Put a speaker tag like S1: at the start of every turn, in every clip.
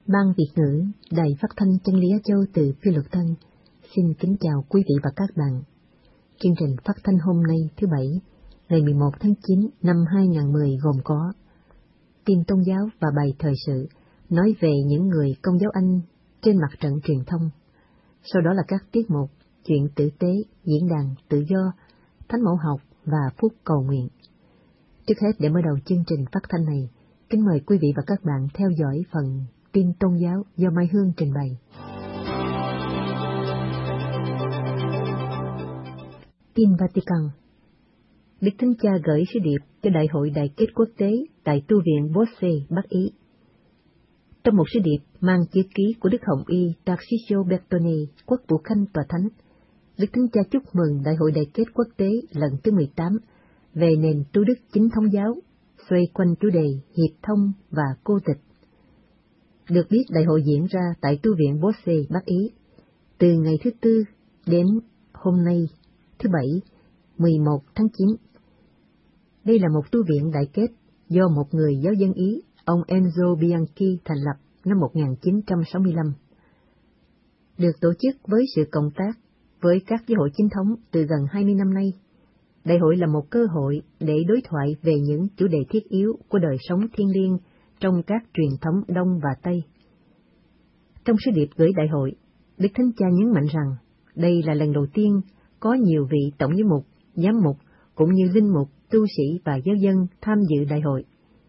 S1: Ban Việt ngữ, Đài Phát thanh Chân lý Á Châu từ Phi Luật Tân, xin kính chào quý vị và các bạn. Chương trình phát thanh hôm nay thứ Bảy, ngày 11 tháng 9 năm 2010 gồm có tin tôn giáo và bài thời sự, nói về những người Công giáo Anh trên mặt trận truyền thông. Sau đó là các tiết mục, chuyện tử tế, diễn đàn tự do, thánh mẫu học và phút cầu nguyện. Trước hết, để mở đầu chương trình phát thanh này, kính mời quý vị và các bạn theo dõi phần tin tôn giáo do Mai Hương trình bày. Tin Vatican. Đức Thánh Cha gửi sứ điệp cho Đại hội Đại kết quốc tế tại tu viện Bosse, Bắc Ý. Trong một sứ điệp mang chữ ký của Đức Hồng Y Tarcisio Bertone, quốc vụ khanh tòa thánh, Đức Thánh Cha chúc mừng Đại hội Đại kết quốc tế lần thứ 18 về nền tu đức chính thống giáo, xoay quanh chủ đề hiệp thông và cô tịch. Được biết, đại hội diễn ra tại tu viện Bosse, Bắc Ý, từ ngày thứ Tư đến hôm nay, thứ Bảy, 11 tháng 9. Đây là một tu viện đại kết do một người giáo dân Ý, ông Enzo Bianchi thành lập năm 1965. Được tổ chức với sự cộng tác với các giáo hội chính thống từ gần 20 năm nay, đại hội là một cơ hội để đối thoại về những chủ đề thiết yếu của đời sống thiêng liêng trong các truyền thống Đông và Tây. Trong sứ điệp gửi đại hội, Đức Thánh Cha nhấn mạnh rằng đây là lần đầu tiên có nhiều vị tổng giám mục, giám mục cũng như linh mục, tu sĩ và giáo dân tham dự đại hội.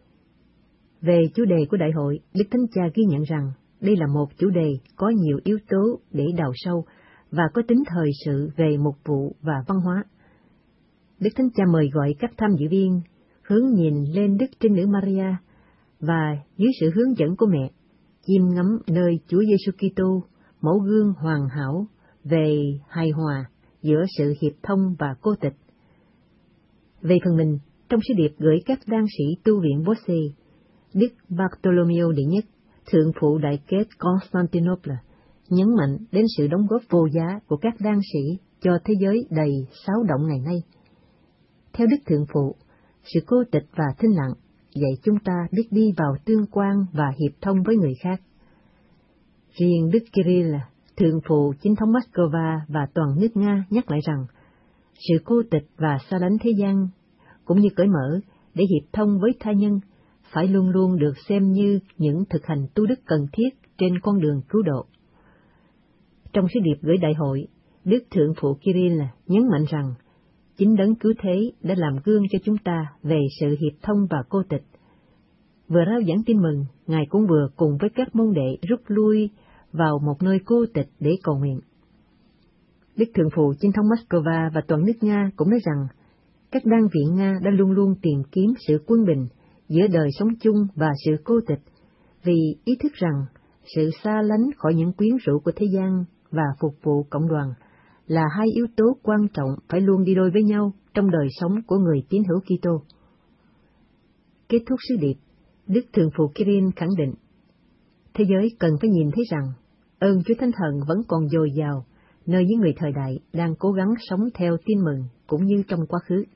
S1: Về chủ đề của đại hội, Đức Thánh Cha ghi nhận rằng đây là một chủ đề có nhiều yếu tố để đào sâu và có tính thời sự về mục vụ và văn hóa. Đức Thánh Cha mời gọi các tham dự viên hướng nhìn lên Đức Trinh Nữ Maria và dưới sự hướng dẫn của mẹ, chiêm ngắm nơi Chúa Giêsu Kitô, mẫu gương hoàn hảo về hài hòa giữa sự hiệp thông và cô tịch. Về phần mình, trong sứ điệp gửi các đan sĩ tu viện Bosse, Đức Bartolomeo đệ nhất, thượng phụ đại kết Constantinople, nhấn mạnh đến sự đóng góp vô giá của các đan sĩ cho thế giới đầy xáo động ngày nay. Theo Đức Thượng Phụ, sự cô tịch và thinh lặng dạy chúng ta biết đi vào tương quan và hiệp thông với người khác. Riêng Đức Kirill, Thượng Phụ Chính thống Moscow và toàn nước Nga nhắc lại rằng, sự cô tịch và xa lánh thế gian, cũng như cởi mở để hiệp thông với tha nhân, phải luôn luôn được xem như những thực hành tu đức cần thiết trên con đường cứu độ. Trong sứ điệp gửi đại hội, Đức Thượng Phụ Kirill nhấn mạnh rằng, chính Đấng Cứu Thế đã làm gương cho chúng ta về sự hiệp thông và cô tịch. Vừa rao giảng tin mừng, Ngài cũng vừa cùng với các môn đệ rút lui vào một nơi cô tịch để cầu nguyện. Đức Thượng Phụ Chính thống Moscow và toàn nước Nga cũng nói rằng, các đan viện Nga đã luôn luôn tìm kiếm sự quân bình giữa đời sống chung và sự cô tịch, vì ý thức rằng sự xa lánh khỏi những quyến rũ của thế gian và phục vụ cộng đoàn là hai yếu tố quan trọng phải luôn đi đôi với nhau trong đời sống của người tín hữu Kitô. Kết thúc sứ điệp, Đức Thượng Phụ Kirill khẳng định, thế giới cần phải nhìn thấy rằng ơn Chúa Thánh Thần vẫn còn dồi dào nơi những người thời đại đang cố gắng sống theo tin mừng cũng như trong quá khứ.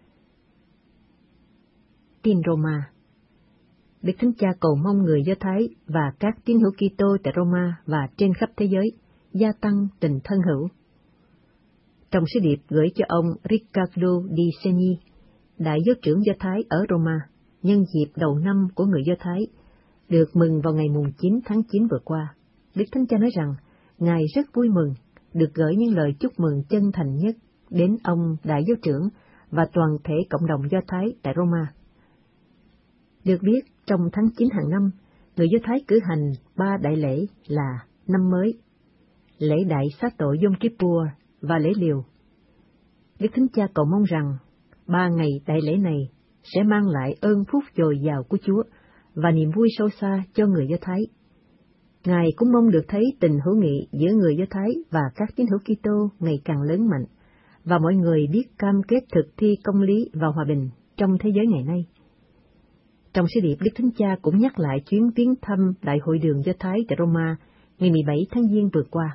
S1: Tin Roma. Đức Thánh Cha cầu mong người Do Thái và các tín hữu Kitô tại Roma và trên khắp thế giới gia tăng tình thân hữu. Trong sứ điệp gửi cho ông Riccardo Di Segni, đại giáo trưởng Do Thái ở Roma, nhân dịp đầu năm của người Do Thái, được mừng vào ngày 9 tháng 9 vừa qua, Đức Thánh Cha nói rằng, Ngài rất vui mừng được gửi những lời chúc mừng chân thành nhất đến ông đại giáo trưởng và toàn thể cộng đồng Do Thái tại Roma. Được biết, trong tháng 9 hàng năm, người Do Thái cử hành 3 đại lễ là năm mới, lễ đại xá tội Yom Kippur và lễ liều. Đức Thánh Cha cầu mong rằng 3 ngày đại lễ này sẽ mang lại ơn phúc dồi dào của Chúa và niềm vui sâu xa cho người Do Thái. Ngài cũng mong được thấy tình hữu nghị giữa người Do Thái và các tín hữu Kitô ngày càng lớn mạnh, và mọi người biết cam kết thực thi công lý và hòa bình trong thế giới ngày nay. Trong sứ điệp, Đức Thánh Cha cũng nhắc lại chuyến viếng thăm Đại hội đường Do Thái tại Roma ngày 17 tháng Giêng vừa qua.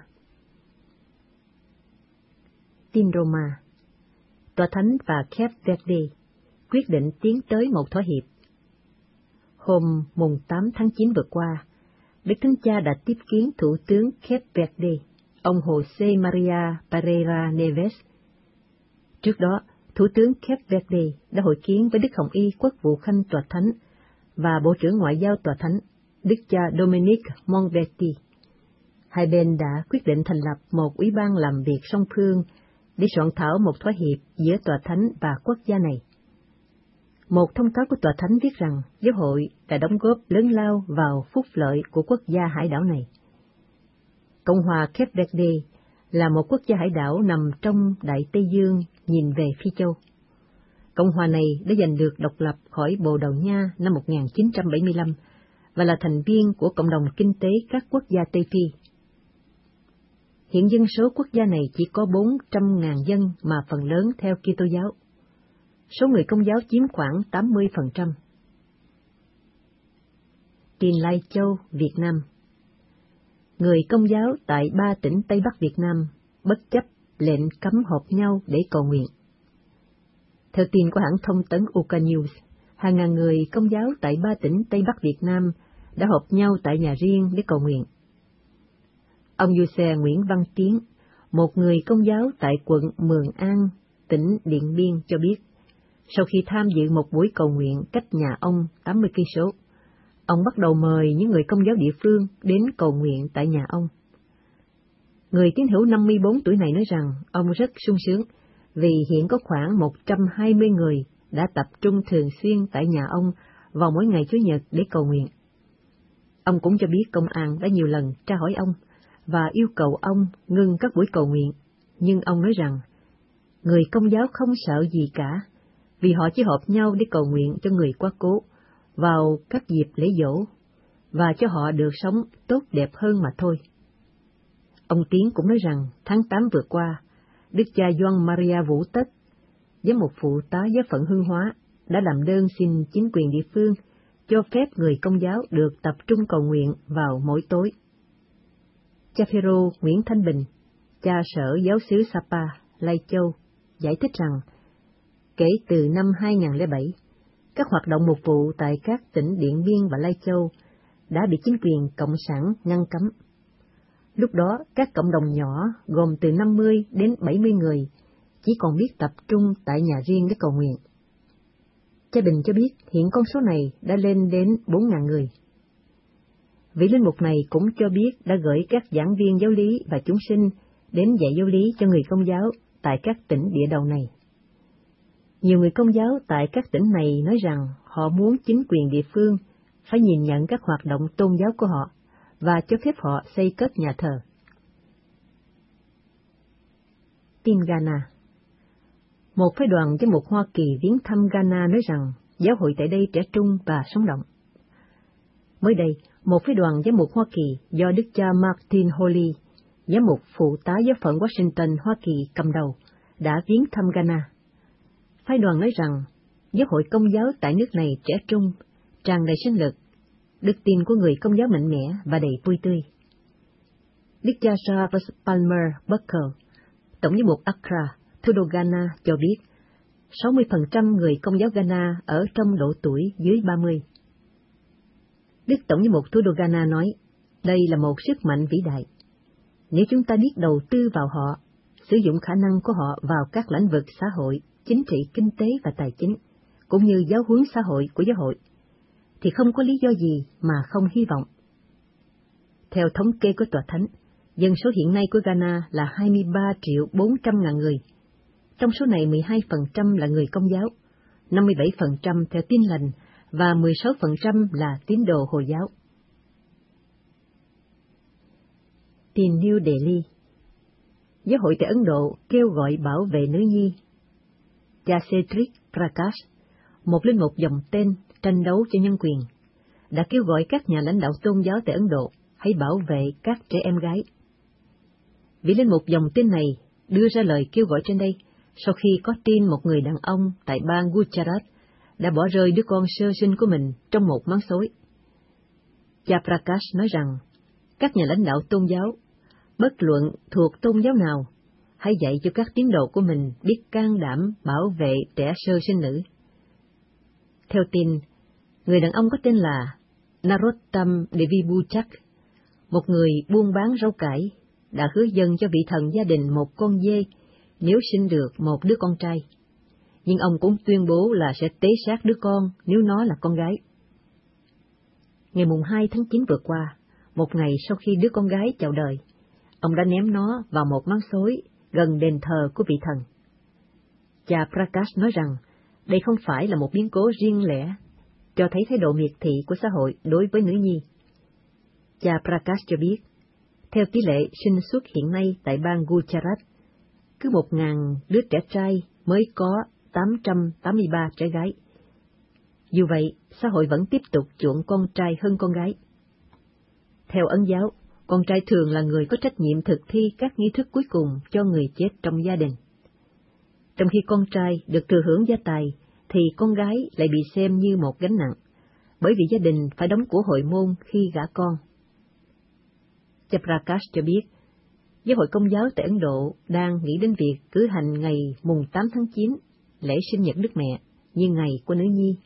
S1: Tin Roma. Tòa Thánh và Cape Verde quyết định tiến tới một thỏa hiệp. Hôm mùng 8 tháng 9 vừa qua, Đức Thánh Cha đã tiếp kiến Thủ tướng Cape Verde, ông José María Pereira Neves. Trước đó, Thủ tướng Cape Verde đã hội kiến với Đức Hồng Y Quốc vụ Khanh Tòa Thánh và Bộ trưởng Ngoại giao Tòa Thánh, Đức cha Dominic Monberti. Hai bên đã quyết định thành lập một ủy ban làm việc song phương để soạn thảo một thỏa hiệp giữa Tòa Thánh và quốc gia này. Một thông cáo của Tòa Thánh viết rằng giáo hội đã đóng góp lớn lao vào phúc lợi của quốc gia hải đảo này. Cộng hòa Cape Verde là một quốc gia hải đảo nằm trong Đại Tây Dương nhìn về Phi Châu. Cộng hòa này đã giành được độc lập khỏi Bồ Đào Nha năm 1975 và là thành viên của Cộng đồng Kinh tế các quốc gia Tây Phi. Hiện dân số quốc gia này chỉ có 400.000 dân mà phần lớn theo Kitô giáo. Số người Công giáo chiếm khoảng 80%. Tin Lai Châu, Việt Nam. Người Công giáo tại 3 tỉnh Tây Bắc Việt Nam bất chấp lệnh cấm họp nhau để cầu nguyện. Theo tin của hãng thông tấn UK News, hàng ngàn người Công giáo tại 3 tỉnh Tây Bắc Việt Nam đã họp nhau tại nhà riêng để cầu nguyện. Ông Giuse Nguyễn Văn Tiến, một người Công giáo tại quận Mường An, tỉnh Điện Biên cho biết, sau khi tham dự một buổi cầu nguyện cách nhà ông 80 cây số, ông bắt đầu mời những người Công giáo địa phương đến cầu nguyện tại nhà ông. Người tín hữu 54 tuổi này nói rằng ông rất sung sướng vì hiện có khoảng 120 người đã tập trung thường xuyên tại nhà ông vào mỗi ngày Chủ nhật để cầu nguyện. Ông cũng cho biết công an đã nhiều lần tra hỏi ông và yêu cầu ông ngừng các buổi cầu nguyện, nhưng ông nói rằng người Công giáo không sợ gì cả, vì họ chỉ họp nhau để cầu nguyện cho người quá cố vào các dịp lễ giỗ và cho họ được sống tốt đẹp hơn mà thôi. Ông Tiến cũng nói rằng tháng 8 vừa qua, Đức cha Gioan Maria Vũ Tất, giám mục phụ tá giáo phận Hương Hóa, đã làm đơn xin chính quyền địa phương cho phép người Công giáo được tập trung cầu nguyện vào mỗi tối. Cha Phêrô Nguyễn Thanh Bình, cha sở giáo xứ Sapa, Lai Châu, giải thích rằng, kể từ năm 2007, các hoạt động mục vụ tại các tỉnh Điện Biên và Lai Châu đã bị chính quyền Cộng sản ngăn cấm. Lúc đó, các cộng đồng nhỏ gồm từ 50 đến 70 người chỉ còn biết tập trung tại nhà riêng để cầu nguyện. Cha Bình cho biết hiện con số này đã lên đến 4.000 người. Vị linh mục này cũng cho biết đã gửi các giảng viên giáo lý và chúng sinh đến dạy giáo lý cho người Công giáo tại các tỉnh địa đầu này. Nhiều người Công giáo tại các tỉnh này nói rằng họ muốn chính quyền địa phương phải nhìn nhận các hoạt động tôn giáo của họ và cho phép họ xây cất nhà thờ. Tin Ghana. Một phái đoàn giám mục Hoa Kỳ viếng thăm Ghana nói rằng giáo hội tại đây trẻ trung và sống động. Mới đây, một phái đoàn giám mục Hoa Kỳ do Đức cha Martin Holly, giám mục phụ tá giáo phận Washington, Hoa Kỳ cầm đầu, đã viếng thăm Ghana. Phái đoàn nói rằng giáo hội Công giáo tại nước này trẻ trung, tràn đầy sinh lực, đức tin của người Công giáo mạnh mẽ và đầy vui tươi. Đức cha Charles Palmer Buckle, tổng giám mục Accra, thủ đô Ghana cho biết 60% người Công giáo Ghana ở trong độ tuổi dưới 30. Đức tổng giám mục thủ đô Ghana nói, đây là một sức mạnh vĩ đại. Nếu chúng ta biết đầu tư vào họ, sử dụng khả năng của họ vào các lĩnh vực xã hội, chính trị, kinh tế và tài chính, cũng như giáo huấn xã hội của giáo hội, thì không có lý do gì mà không hy vọng. Theo thống kê của Tòa Thánh, dân số hiện nay của Ghana là 23.400.000 người. Trong số này 12% là người Công giáo, 57% theo Tin Lành và 16% là tín đồ Hồi giáo. Tin New Delhi. Giáo hội tại Ấn Độ kêu gọi bảo vệ nữ nhi. Cha Cedric Prakash, một linh mục dòng tên tranh đấu cho nhân quyền, đã kêu gọi các nhà lãnh đạo tôn giáo tại Ấn Độ hãy bảo vệ các trẻ em gái. Vị linh mục dòng tên này đưa ra lời kêu gọi trên đây sau khi có tin một người đàn ông tại bang Gujarat đã bỏ rơi đứa con sơ sinh của mình trong một máng xối. Cha Prakash nói rằng, các nhà lãnh đạo tôn giáo, bất luận thuộc tôn giáo nào, hãy dạy cho các tín đồ của mình biết can đảm bảo vệ trẻ sơ sinh nữ. Theo tin, người đàn ông có tên là Narottam Devi Buchak một người buôn bán rau cải, đã hứa dâng cho vị thần gia đình một con dê nếu sinh được một đứa con trai. Nhưng ông cũng tuyên bố là sẽ tế sát đứa con nếu nó là con gái. Ngày mùng 2 tháng 9 vừa qua, một ngày sau khi đứa con gái chào đời, ông đã ném nó vào một máng xối gần đền thờ của vị thần. Cha Prakash nói rằng đây không phải là một biến cố riêng lẻ, cho thấy thái độ miệt thị của xã hội đối với nữ nhi. Cha Prakash cho biết, theo tỷ lệ sinh xuất hiện nay tại bang Gujarat, cứ 1.000 đứa trẻ trai mới có 883 trẻ gái. Dù vậy, xã hội vẫn tiếp tục chuộng con trai hơn con gái. Theo Ấn giáo, con trai thường là người có trách nhiệm thực thi các nghi thức cuối cùng cho người chết trong gia đình. Trong khi con trai được thừa hưởng gia tài, thì con gái lại bị xem như một gánh nặng, bởi vì gia đình phải đóng của hội môn khi gả con. Cha Prakash cho biết, Giáo hội Công giáo tại Ấn Độ đang nghĩ đến việc cử hành ngày mùng 8 tháng 9, lễ sinh nhật Đức Mẹ, như ngày của nữ nhi.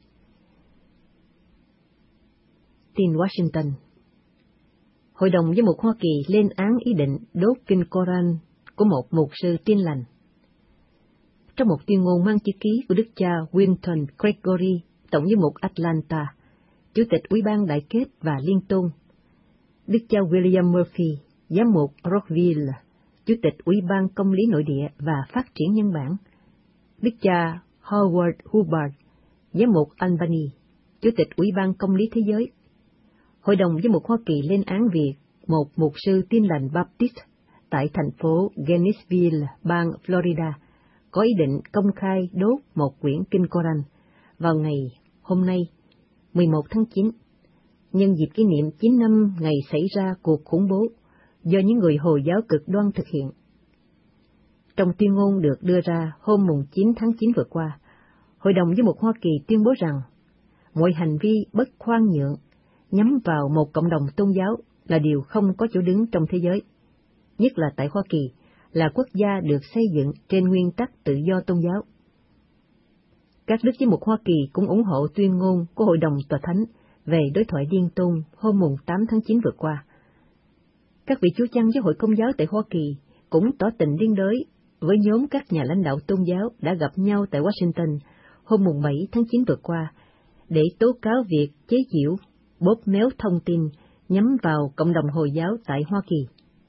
S1: Tin Washington. Hội đồng Giám mục Hoa Kỳ lên án ý định đốt kinh Koran của một mục sư Tin lành. Trong một tuyên ngôn mang chữ ký của Đức cha Winton Gregory, Tổng giám mục Atlanta, Chủ tịch Ủy ban Đại kết và Liên tôn, Đức cha William Murphy, Giám mục Rockville, Chủ tịch Ủy ban Công lý Nội địa và Phát triển Nhân bản, Đức cha Howard Hubbard, Giám mục Albany, Chủ tịch Ủy ban Công lý Thế giới, Hội đồng Giám mục Hoa Kỳ lên án việc một mục sư Tin lành Baptist tại thành phố Gainesville, bang Florida, có ý định công khai đốt một quyển kinh Koran vào ngày hôm nay, 11 tháng 9, nhân dịp kỷ niệm 9 năm ngày xảy ra cuộc khủng bố do những người Hồi giáo cực đoan thực hiện. Trong tuyên ngôn được đưa ra hôm mùng 9 tháng 9 vừa qua, Hội đồng Giám mục Hoa Kỳ tuyên bố rằng mọi hành vi bất khoan nhượng nhắm vào một cộng đồng tôn giáo là điều không có chỗ đứng trong thế giới, nhất là tại Hoa Kỳ, là quốc gia được xây dựng trên nguyên tắc tự do tôn giáo. Các đức giám mục Hoa Kỳ cũng ủng hộ tuyên ngôn của Hội đồng Tòa Thánh về đối thoại liên tôn hôm mùng 8 tháng 9 vừa qua. Các vị chúa chăn giáo hội Công giáo tại Hoa Kỳ cũng tỏ tình liên đới với nhóm các nhà lãnh đạo tôn giáo đã gặp nhau tại Washington hôm mùng 7 tháng 9 vừa qua để tố cáo việc chế giễu, bóp méo thông tin nhắm vào cộng đồng Hồi giáo tại Hoa Kỳ.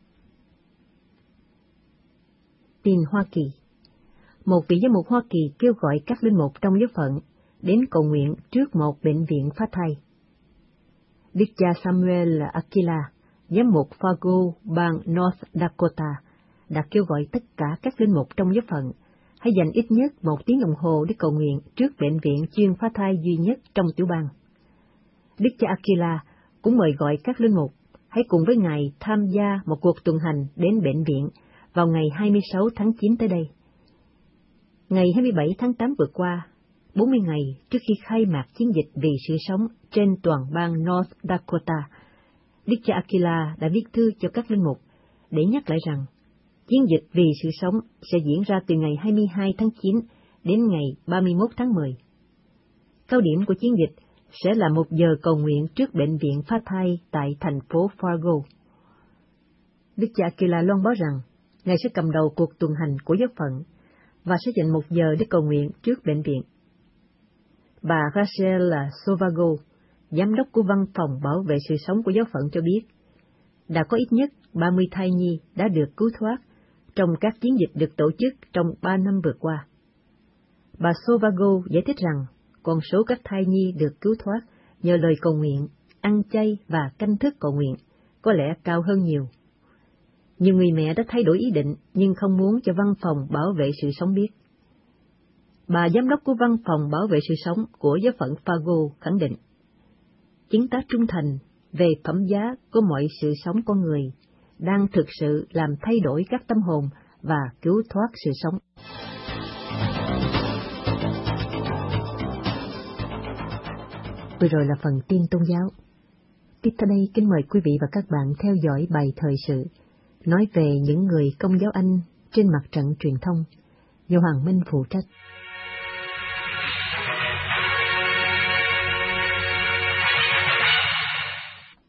S1: Tin Hoa Kỳ. Một vị giám mục Hoa Kỳ kêu gọi các linh mục trong giáo phận đến cầu nguyện trước một bệnh viện phá thai. Đức cha Samuel Akila, giám mục Fargo, bang North Dakota, đã kêu gọi tất cả các linh mục trong giáo phận hãy dành ít nhất 1 tiếng đồng hồ để cầu nguyện trước bệnh viện chuyên phá thai duy nhất trong tiểu bang. Đức cha Akila cũng mời gọi các linh mục hãy cùng với Ngài tham gia một cuộc tuần hành đến bệnh viện vào ngày 26 tháng 9 tới đây. Ngày 27 tháng 8 vừa qua, 40 ngày trước khi khai mạc chiến dịch vì sự sống trên toàn bang North Dakota, Đức cha Akila đã viết thư cho các linh mục để nhắc lại rằng chiến dịch vì sự sống sẽ diễn ra từ ngày 22 tháng 9 đến ngày 31 tháng 10. Cao điểm của chiến dịch sẽ là 1 giờ cầu nguyện trước bệnh viện phá thai tại thành phố Fargo. Đức cha Akila loan báo rằng Ngài sẽ cầm đầu cuộc tuần hành của giáo phận và sẽ dành 1 giờ để cầu nguyện trước bệnh viện. Bà Rachel Sovago, giám đốc của Văn phòng Bảo vệ sự sống của giáo phận cho biết, đã có ít nhất 30 thai nhi đã được cứu thoát trong các chiến dịch được tổ chức trong 3 năm vừa qua. Bà Sovago giải thích rằng con số các thai nhi được cứu thoát nhờ lời cầu nguyện, ăn chay và canh thức cầu nguyện có lẽ cao hơn nhiều. Nhiều người mẹ đã thay đổi ý định nhưng không muốn cho Văn phòng Bảo vệ sự sống biết. Bà giám đốc của Văn phòng Bảo vệ sự sống của giáo phận Fargo khẳng định, chứng tá trung thành về phẩm giá của mọi sự sống con người đang thực sự làm thay đổi các tâm hồn và cứu thoát sự sống. Vừa rồi là phần tin tôn giáo. Tiếp theo đây kính mời quý vị và các bạn theo dõi bài thời sự nói về những người Công giáo Anh trên mặt trận truyền thông do Hoàng Minh phụ trách.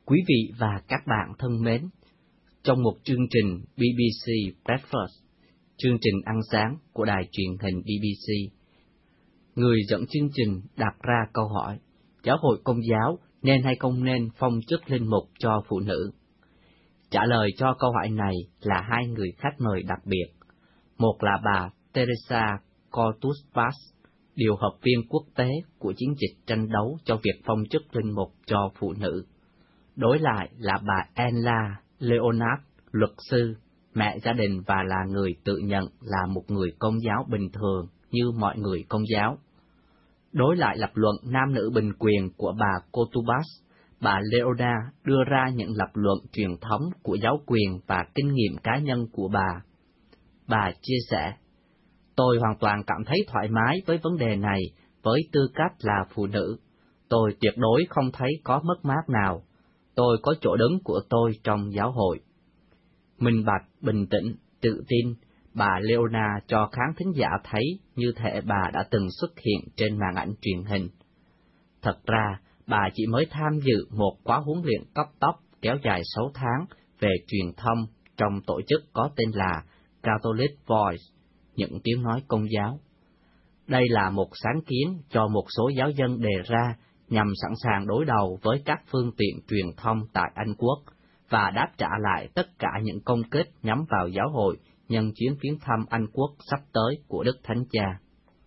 S2: Quý vị và các bạn thân mến, trong một chương trình BBC Breakfast, chương trình ăn sáng của đài truyền hình BBC, người dẫn chương trình đặt ra câu hỏi, giáo hội Công giáo nên hay không nên phong chức linh mục cho phụ nữ? Trả lời cho câu hỏi này là hai người khách mời đặc biệt. Một là bà Teresa Cortus Paz, điều hợp viên quốc tế của chiến dịch tranh đấu cho việc phong chức linh mục cho phụ nữ. Đối lại là bà Ella Leonard, luật sư, mẹ gia đình và là người tự nhận là một người Công giáo bình thường như mọi người Công giáo. Đối lại lập luận nam nữ bình quyền của bà Cotubas, bà Leona đưa ra những lập luận truyền thống của giáo quyền và kinh nghiệm cá nhân của bà. Bà chia sẻ, tôi hoàn toàn cảm thấy thoải mái với vấn đề này với tư cách là phụ nữ. Tôi tuyệt đối không thấy có mất mát nào. Tôi có chỗ đứng của tôi trong giáo hội. Minh bạch, bình tĩnh, tự tin, bà Leona cho khán thính giả thấy như thể bà đã từng xuất hiện trên màn ảnh truyền hình. Thật ra, bà chỉ mới tham dự một khóa huấn luyện cấp tốc kéo dài 6 tháng về truyền thông trong tổ chức có tên là Catholic Voice, những tiếng nói Công giáo. Đây là một sáng kiến cho một số giáo dân đề ra nhằm sẵn sàng đối đầu với các phương tiện truyền thông tại Anh Quốc và đáp trả lại tất cả những công kích nhắm vào giáo hội nhân chuyến viếng thăm Anh Quốc sắp tới của Đức Thánh Cha.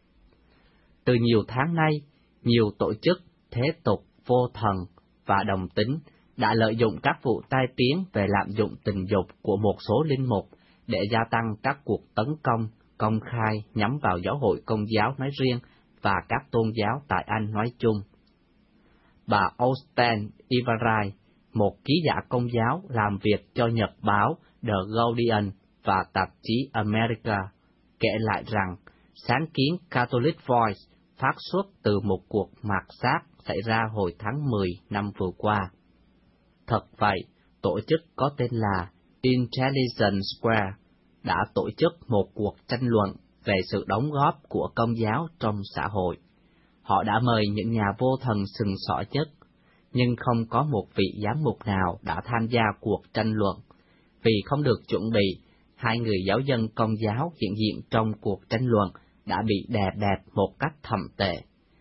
S2: Từ nhiều tháng nay, nhiều tổ chức, thế tục, vô thần và đồng tính đã lợi dụng các vụ tai tiếng về lạm dụng tình dục của một số linh mục để gia tăng các cuộc tấn công công khai nhắm vào giáo hội Công giáo nói riêng và các tôn giáo tại Anh nói chung. Bà Austen Ivarai, một ký giả Công giáo làm việc cho nhật báo The Guardian và tạp chí America, kể lại rằng sáng kiến Catholic Voice phát xuất từ một cuộc mạt sát xảy ra hồi tháng 10 năm vừa qua. Thật vậy, tổ chức có tên là Intelligence Square đã tổ chức một cuộc tranh luận về sự đóng góp của Công giáo trong xã hội. Họ đã mời những nhà vô thần sừng sỏ nhất, nhưng không có một vị giám mục nào đã tham gia cuộc tranh luận. Vì không được chuẩn bị, hai người giáo dân Công giáo hiện diện trong cuộc tranh luận đã bị đè bẹp một cách thậm tệ.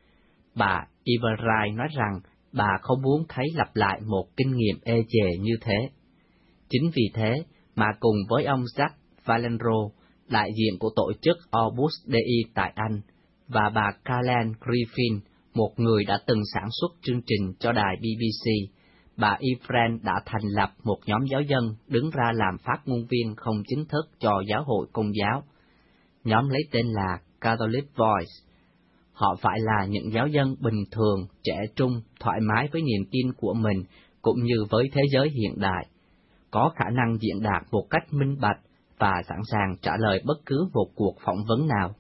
S2: Bà Ivarai nói rằng bà không muốn thấy lặp lại một kinh nghiệm ê chề như thế. Chính vì thế mà cùng với ông Jack Valenro, đại diện của tổ chức Opus Dei tại Anh, và bà Carlen Griffin, một người đã từng sản xuất chương trình cho đài BBC, bà Ifren đã thành lập một nhóm giáo dân đứng ra làm phát ngôn viên không chính thức cho giáo hội Công giáo. Nhóm lấy tên là Catholic Voice. Họ phải là những giáo dân bình thường, trẻ trung, thoải mái với niềm tin của mình, cũng như với thế giới hiện đại, có khả năng diễn đạt một cách minh bạch và sẵn sàng trả lời bất cứ một cuộc phỏng vấn nào.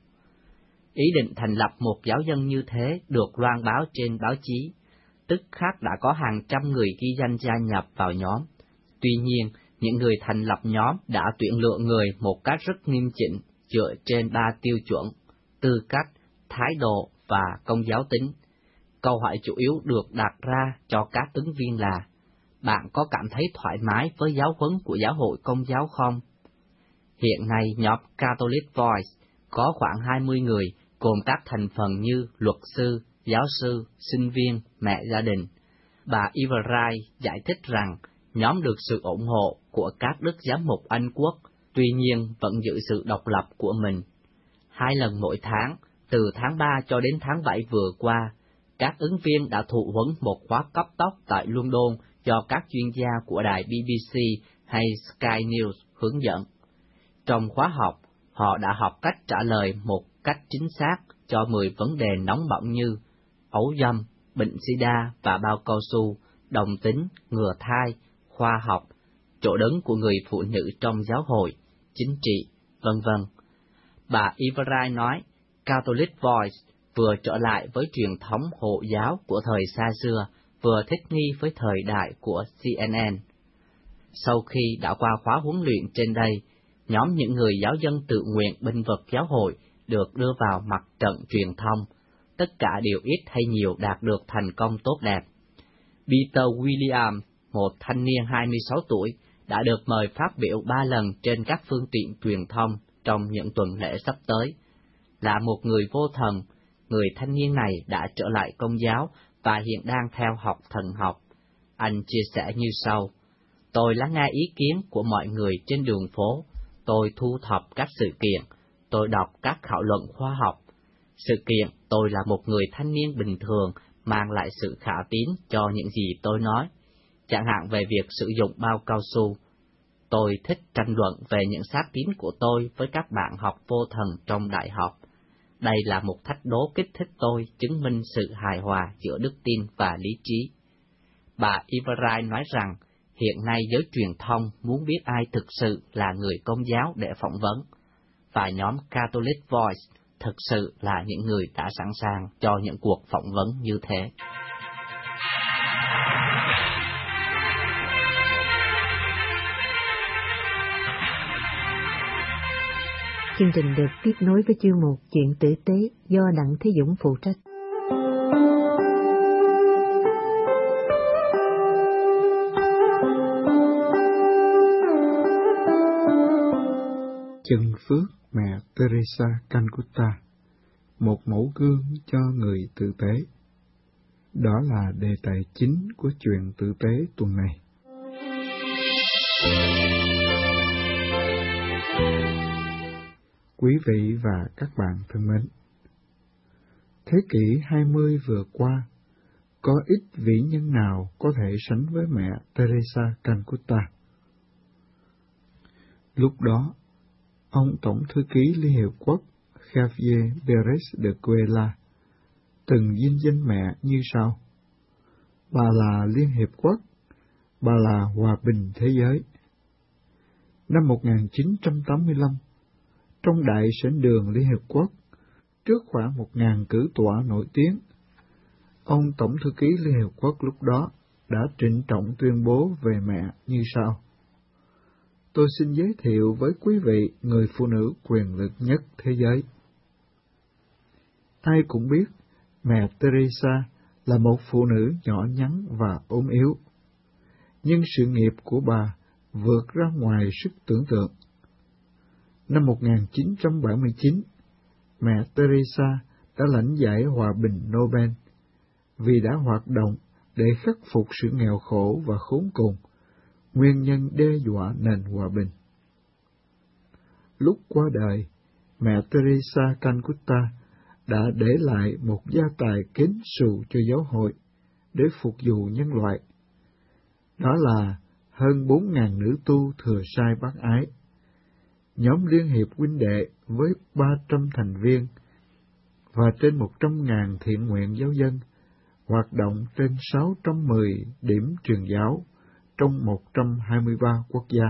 S2: Ý định thành lập một giáo dân như thế được loan báo trên báo chí, tức khắc đã có hàng trăm người ghi danh gia nhập vào nhóm. Tuy nhiên, những người thành lập nhóm đã tuyển lựa người một cách rất nghiêm chỉnh dựa trên 3 tiêu chuẩn: tư cách, thái độ và công giáo tính. Câu hỏi chủ yếu được đặt ra cho các ứng viên là: bạn có cảm thấy thoải mái với giáo huấn của giáo hội Công giáo không? Hiện nay, nhóm Catholic Voice có khoảng 20 người, gồm các thành phần như luật sư, giáo sư, sinh viên, mẹ gia đình. Bà Ivarai giải thích rằng nhóm được sự ủng hộ của các đức giám mục Anh Quốc, tuy nhiên vẫn giữ sự độc lập của mình. 2 lần mỗi tháng, từ tháng 3 cho đến tháng 7 vừa qua, các ứng viên đã thụ huấn một khóa cấp tốc tại London do các chuyên gia của đài BBC hay Sky News hướng dẫn. Trong khóa học, họ đã học cách trả lời một cách chính xác cho 10 vấn đề nóng bỏng như ấu dâm, bệnh sida và bao cao su, đồng tính, ngừa thai, khoa học, chỗ đứng của người phụ nữ trong giáo hội, chính trị, vân vân. Bà Ivarai nói, Catholic Voice vừa trở lại với truyền thống hộ giáo của thời xa xưa, vừa thích nghi với thời đại của CNN. Sau khi đã qua khóa huấn luyện trên đây, nhóm những người giáo dân tự nguyện bênh vực giáo hội được đưa vào mặt trận truyền thông. Tất cả đều ít hay nhiều đạt được thành công tốt đẹp. Peter William, một thanh niên 26 tuổi, đã được mời phát biểu 3 lần trên các phương tiện truyền thông trong những tuần lễ sắp tới. Là một người vô thần, người thanh niên này đã trở lại Công giáo và hiện đang theo học thần học. Anh chia sẻ như sau: Tôi lắng nghe ý kiến của mọi người trên đường phố, tôi thu thập các sự kiện, tôi đọc các khảo luận khoa học. Sự kiện tôi là một người thanh niên bình thường mang lại sự khả tín cho những gì tôi nói, chẳng hạn về việc sử dụng bao cao su. Tôi thích tranh luận về những xác tín của tôi với các bạn học vô thần trong đại học. Đây là một thách đố kích thích tôi chứng minh sự hài hòa giữa đức tin và lý trí. Bà Everine nói rằng, hiện nay giới truyền thông muốn biết ai thực sự là người Công giáo để phỏng vấn, và nhóm Catholic Voice thực sự là những người đã sẵn sàng cho những cuộc phỏng vấn như thế.
S1: Chương trình được tiếp nối với chuyên mục Chuyện tử tế do Đặng Thế Dũng phụ trách.
S3: Chân phước mẹ Teresa Calcutta, một mẫu gương cho người tử tế. Đó là đề tài chính của Chuyện tử tế tuần này. Quý vị và các bạn thân mến, thế kỷ 20 vừa qua, có ít vĩ nhân nào có thể sánh với mẹ Teresa Calcutta. Lúc đó, ông Tổng Thư ký Liên Hiệp Quốc Javier Pérez de Cuellar từng vinh danh mẹ như sau: Bà là Liên Hiệp Quốc, bà là hòa bình thế giới. Năm 1985, trong Đại sảnh đường Liên Hiệp Quốc, trước khoảng 1.000 cử tọa nổi tiếng, ông Tổng Thư ký Liên Hiệp Quốc lúc đó đã trịnh trọng tuyên bố về mẹ như sau: Tôi xin giới thiệu với quý vị người phụ nữ quyền lực nhất thế giới. Ai cũng biết, mẹ Teresa là một phụ nữ nhỏ nhắn và ốm yếu, nhưng sự nghiệp của bà vượt ra ngoài sức tưởng tượng. Năm 1979, mẹ Teresa đã lãnh giải Hòa bình Nobel vì đã hoạt động để khắc phục sự nghèo khổ và khốn cùng, nguyên nhân đe dọa nền hòa bình. Lúc qua đời, mẹ Teresa Calcutta đã để lại một gia tài kính sù cho giáo hội để phục vụ nhân loại. Đó là hơn 4.000 nữ tu thừa sai bác ái, nhóm Liên hiệp huynh đệ với 300 thành viên và trên 100.000 thiện nguyện giáo dân hoạt động trên 610 điểm truyền giáo trong 123 quốc gia.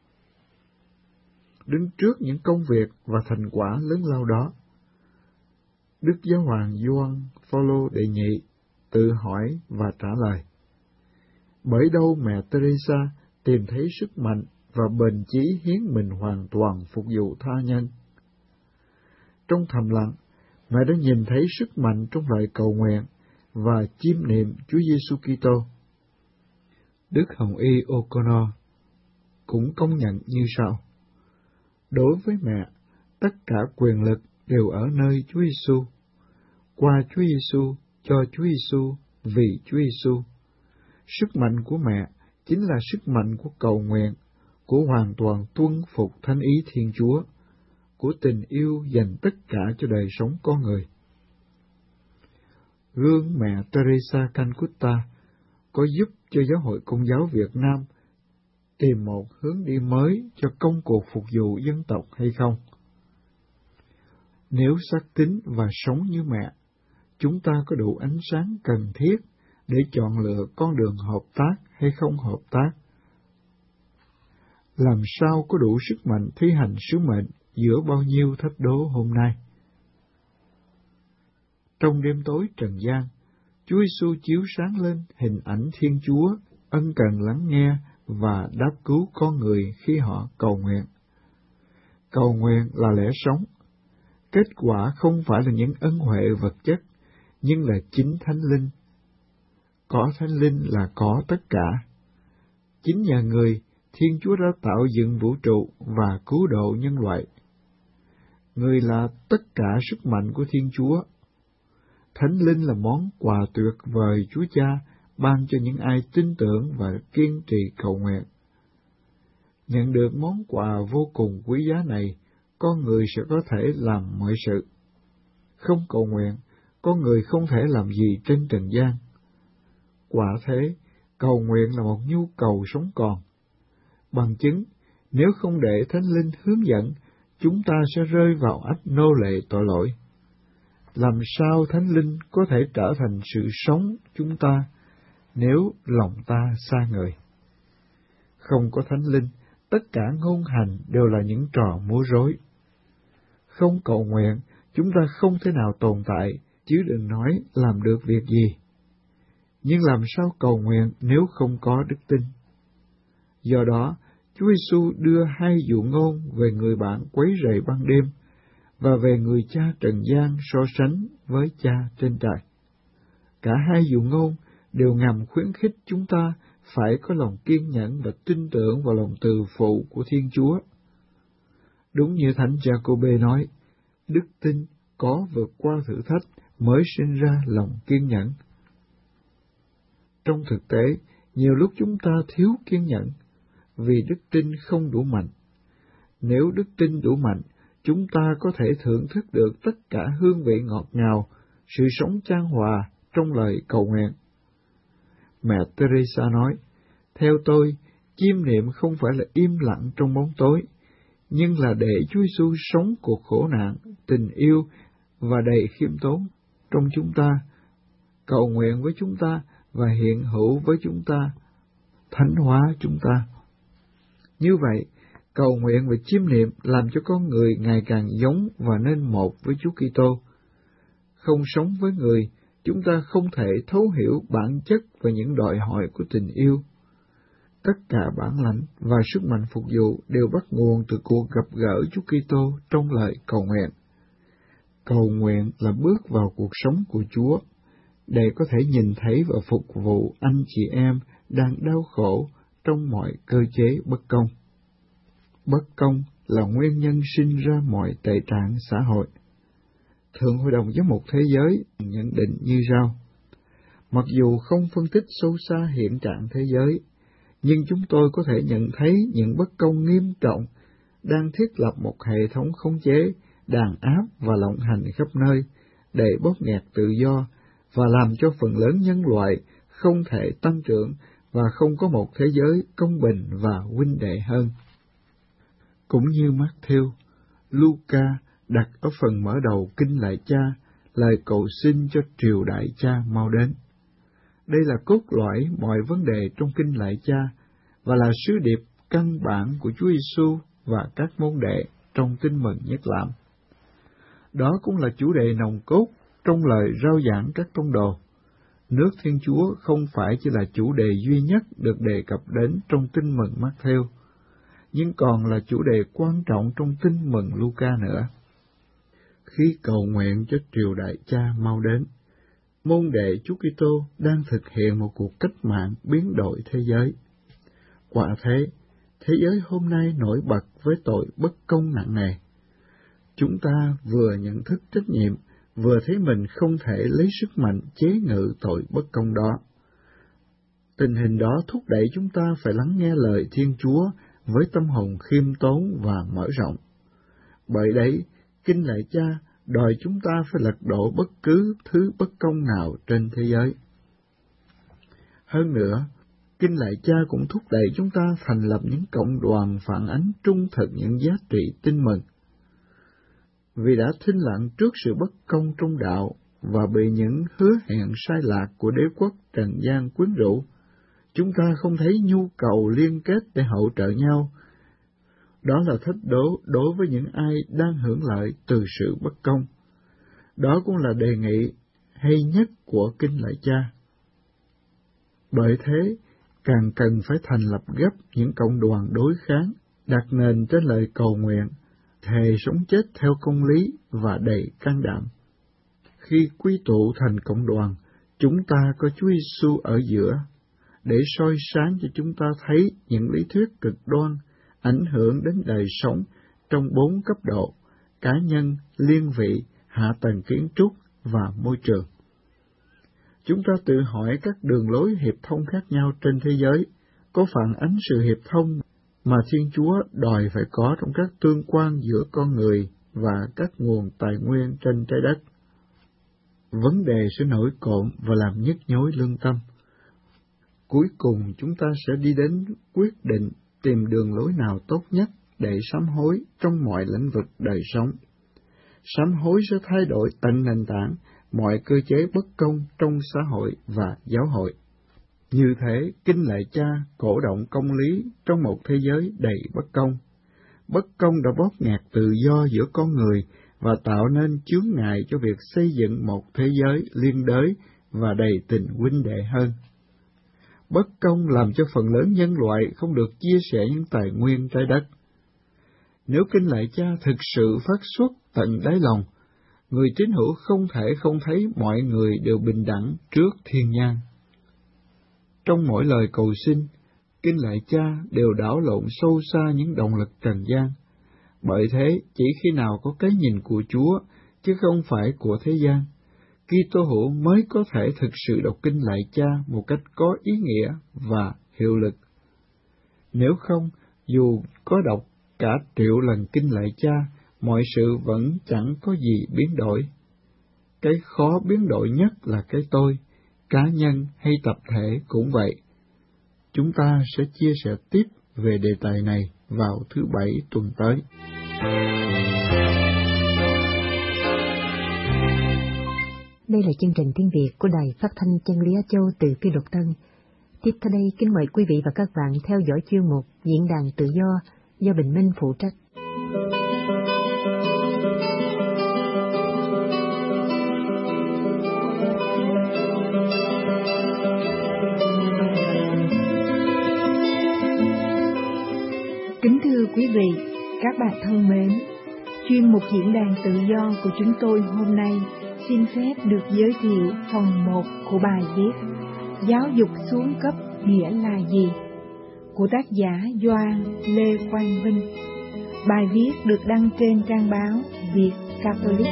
S3: Đứng trước những công việc và thành quả lớn lao đó, Đức Giáo hoàng Gioan Phaolô đệ nhị tự hỏi và trả lời: Bởi đâu mẹ Teresa tìm thấy sức mạnh và bền chí hiến mình hoàn toàn phục vụ tha nhân? Trong thầm lặng, mẹ đã nhìn thấy sức mạnh trong lời cầu nguyện và chiêm niệm Chúa Giêsu Kitô. Đức Hồng Y O'Connor cũng công nhận như sau: Đối với mẹ, tất cả quyền lực đều ở nơi Chúa Giêsu, qua Chúa Giêsu, cho Chúa Giêsu, vì Chúa Giêsu. Sức mạnh của mẹ chính là sức mạnh của cầu nguyện, của hoàn toàn tuân phục thánh ý Thiên Chúa, của tình yêu dành tất cả cho đời sống con người. Gương mẹ Teresa Calcutta có giúp cho Giáo hội Công giáo Việt Nam tìm một hướng đi mới cho công cuộc phục vụ dân tộc hay không? Nếu xác tín và sống như mẹ, chúng ta có đủ ánh sáng cần thiết để chọn lựa con đường hợp tác hay không hợp tác? Làm sao có đủ sức mạnh thi hành sứ mệnh giữa bao nhiêu thách đố hôm nay? Trong đêm tối trần gian, Chúa Giêsu chiếu sáng lên hình ảnh Thiên Chúa, ân cần lắng nghe và đáp cứu con người khi họ cầu nguyện. Cầu nguyện là lẽ sống. Kết quả không phải là những ân huệ vật chất, nhưng là chính Thánh Linh. Có Thánh Linh là có tất cả. Chính nhờ Người, Thiên Chúa đã tạo dựng vũ trụ và cứu độ nhân loại. Người là tất cả sức mạnh của Thiên Chúa. Thánh Linh là món quà tuyệt vời Chúa Cha ban cho những ai tin tưởng và kiên trì cầu nguyện. Nhận được món quà vô cùng quý giá này, con người sẽ có thể làm mọi sự. Không cầu nguyện, con người không thể làm gì trên trần gian. Quả thế, cầu nguyện là một nhu cầu sống còn. Bằng chứng, nếu không để Thánh Linh hướng dẫn, chúng ta sẽ rơi vào ách nô lệ tội lỗi. Làm sao Thánh Linh có thể trở thành sự sống chúng ta nếu lòng ta xa người? Không có Thánh Linh, tất cả ngôn hành đều là những trò múa rối. Không cầu nguyện, chúng ta không thể nào tồn tại, chứ đừng nói làm được việc gì. Nhưng làm sao cầu nguyện nếu không có đức tin? Do đó, Chúa Giêsu đưa hai dụ ngôn về người bạn quấy rầy ban đêm và về người cha trần gian so sánh với cha trên trời. Cả hai dụ ngôn đều ngầm khuyến khích chúng ta phải có lòng kiên nhẫn và tin tưởng vào lòng từ phụ của Thiên Chúa. Đúng như Thánh Giacôbê nói, đức tin có vượt qua thử thách mới sinh ra lòng kiên nhẫn. Trong thực tế, nhiều lúc chúng ta thiếu kiên nhẫn, vì đức tin không đủ mạnh. Nếu đức tin đủ mạnh, chúng ta có thể thưởng thức được tất cả hương vị ngọt ngào, sự sống chan hòa trong lời cầu nguyện. Mẹ Teresa nói, theo tôi, chiêm niệm không phải là im lặng trong bóng tối, nhưng là để Chúa Giêsu sống cuộc khổ nạn, tình yêu và đầy khiêm tốn trong chúng ta, cầu nguyện với chúng ta và hiện hữu với chúng ta, thánh hóa chúng ta. Như vậy, cầu nguyện và chiêm niệm làm cho con người ngày càng giống và nên một với Chúa Kitô. Không sống với người, chúng ta không thể thấu hiểu bản chất và những đòi hỏi của tình yêu. Tất cả bản lãnh và sức mạnh phục vụ đều bắt nguồn từ cuộc gặp gỡ Chúa Kitô trong lời cầu nguyện. Cầu nguyện là bước vào cuộc sống của Chúa, để có thể nhìn thấy và phục vụ anh chị em đang đau khổ trong mọi cơ chế bất công. Bất công là nguyên nhân sinh ra mọi tệ trạng xã hội. Thượng Hội đồng Giám mục Thế giới nhận định như sau: mặc dù không phân tích sâu xa hiện trạng thế giới, nhưng chúng tôi có thể nhận thấy những bất công nghiêm trọng đang thiết lập một hệ thống khống chế, đàn áp và lộng hành khắp nơi để bóp nghẹt tự do và làm cho phần lớn nhân loại không thể tăng trưởng và không có một thế giới công bình và huynh đệ hơn. Cũng như Matthew, Luca đặt ở phần mở đầu Kinh Lạy Cha lời cầu xin cho triều đại Cha mau đến. Đây là cốt lõi mọi vấn đề trong Kinh Lạy Cha và là sứ điệp căn bản của Chúa Giêsu và các môn đệ trong Tin mừng Nhất Làm. Đó cũng là chủ đề nòng cốt trong lời rao giảng các tông đồ. Nước Thiên Chúa không phải chỉ là chủ đề duy nhất được đề cập đến trong Tin mừng Matthew, nhưng còn là chủ đề quan trọng trong Tin mừng Luca nữa. Khi cầu nguyện cho triều đại Cha mau đến, môn đệ Chúa Kitô đang thực hiện một cuộc cách mạng biến đổi thế giới. Quả thế, thế giới hôm nay nổi bật với tội bất công nặng nề. Chúng ta vừa nhận thức trách nhiệm, vừa thấy mình không thể lấy sức mạnh chế ngự tội bất công đó. Tình hình đó thúc đẩy chúng ta phải lắng nghe lời Thiên Chúa với tâm hồn khiêm tốn và mở rộng. Bởi đấy, Kinh Lạy Cha đòi chúng ta phải lật đổ bất cứ thứ bất công nào trên thế giới. Hơn nữa, Kinh Lạy Cha cũng thúc đẩy chúng ta thành lập những cộng đoàn phản ánh trung thực những giá trị tin mừng. Vì đã thinh lặng trước sự bất công trong đạo và bị những hứa hẹn sai lạc của đế quốc trần gian quyến rũ, chúng ta không thấy nhu cầu liên kết để hỗ trợ nhau. Đó là thách đố đối với những ai đang hưởng lợi từ sự bất công. Đó cũng là đề nghị hay nhất của Kinh Lạy Cha. Bởi thế, càng cần phải thành lập gấp những cộng đoàn đối kháng, đặt nền trên lời cầu nguyện, thề sống chết theo công lý và đầy can đảm. Khi quy tụ thành cộng đoàn, chúng ta có Chúa Giêsu ở giữa, để soi sáng cho chúng ta thấy những lý thuyết cực đoan ảnh hưởng đến đời sống trong 4 cấp độ: cá nhân, liên vị, hạ tầng kiến trúc và môi trường. Chúng ta tự hỏi các đường lối hiệp thông khác nhau trên thế giới có phản ánh sự hiệp thông mà Thiên Chúa đòi phải có trong các tương quan giữa con người và các nguồn tài nguyên trên trái đất. Vấn đề sẽ nổi cộm và làm nhức nhối lương tâm. Cuối cùng chúng ta sẽ đi đến quyết định tìm đường lối nào tốt nhất để sám hối trong mọi lĩnh vực đời sống. Sám hối sẽ thay đổi tận nền tảng mọi cơ chế bất công trong xã hội và giáo hội. Như thế, Kinh Lạy Cha cổ động công lý trong một thế giới đầy bất công. Bất công đã bóp nghẹt tự do giữa con người và tạo nên chướng ngại cho việc xây dựng một thế giới liên đới và đầy tình huynh đệ hơn. Bất công làm cho phần lớn nhân loại không được chia sẻ những tài nguyên trái đất. Nếu Kinh Lạy Cha thực sự phát xuất tận đáy lòng, người tín hữu không thể không thấy mọi người đều bình đẳng trước thiên nhang. Trong mỗi lời cầu xin, Kinh Lạy Cha đều đảo lộn sâu xa những động lực trần gian. Bởi thế, chỉ khi nào có cái nhìn của Chúa, chứ không phải của thế gian, Kitô hữu mới có thể thực sự đọc Kinh Lạy Cha một cách có ý nghĩa và hiệu lực. Nếu không, dù có đọc cả triệu lần Kinh Lạy Cha, mọi sự vẫn chẳng có gì biến đổi. Cái khó biến đổi nhất là cái tôi, cá nhân hay tập thể cũng vậy. Chúng ta sẽ chia sẻ tiếp về đề tài này vào thứ Bảy tuần tới.
S1: Đây là chương trình tiếng Việt của Đài Phát thanh Chân lý Á Châu từ Cây Độc Tân. Tiếp theo đây, kính mời quý vị và các bạn theo dõi chuyên mục Diễn đàn Tự do Bình Minh phụ trách.
S4: Kính thưa quý vị, các bạn thân mến, chuyên mục Diễn đàn Tự do của chúng tôi hôm nay xin phép được giới thiệu phần 1 của bài viết Giáo dục xuống cấp nghĩa là gì? Của tác giả Doan Lê Quang Vinh. Bài viết được đăng trên trang báo Việt Catholic.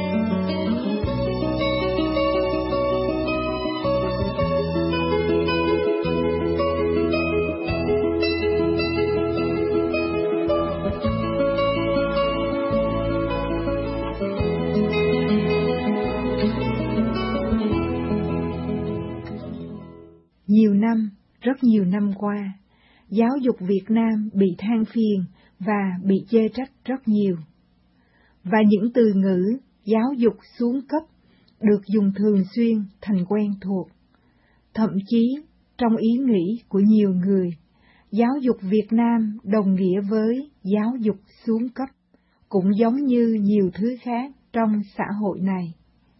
S4: Rất nhiều năm qua, giáo dục Việt Nam bị than phiền và bị chê trách rất nhiều. Và những từ ngữ giáo dục xuống cấp được dùng thường xuyên thành quen thuộc. Thậm chí, trong ý nghĩ của nhiều người, giáo dục Việt Nam đồng nghĩa với giáo dục xuống cấp, cũng giống như nhiều thứ khác trong xã hội này.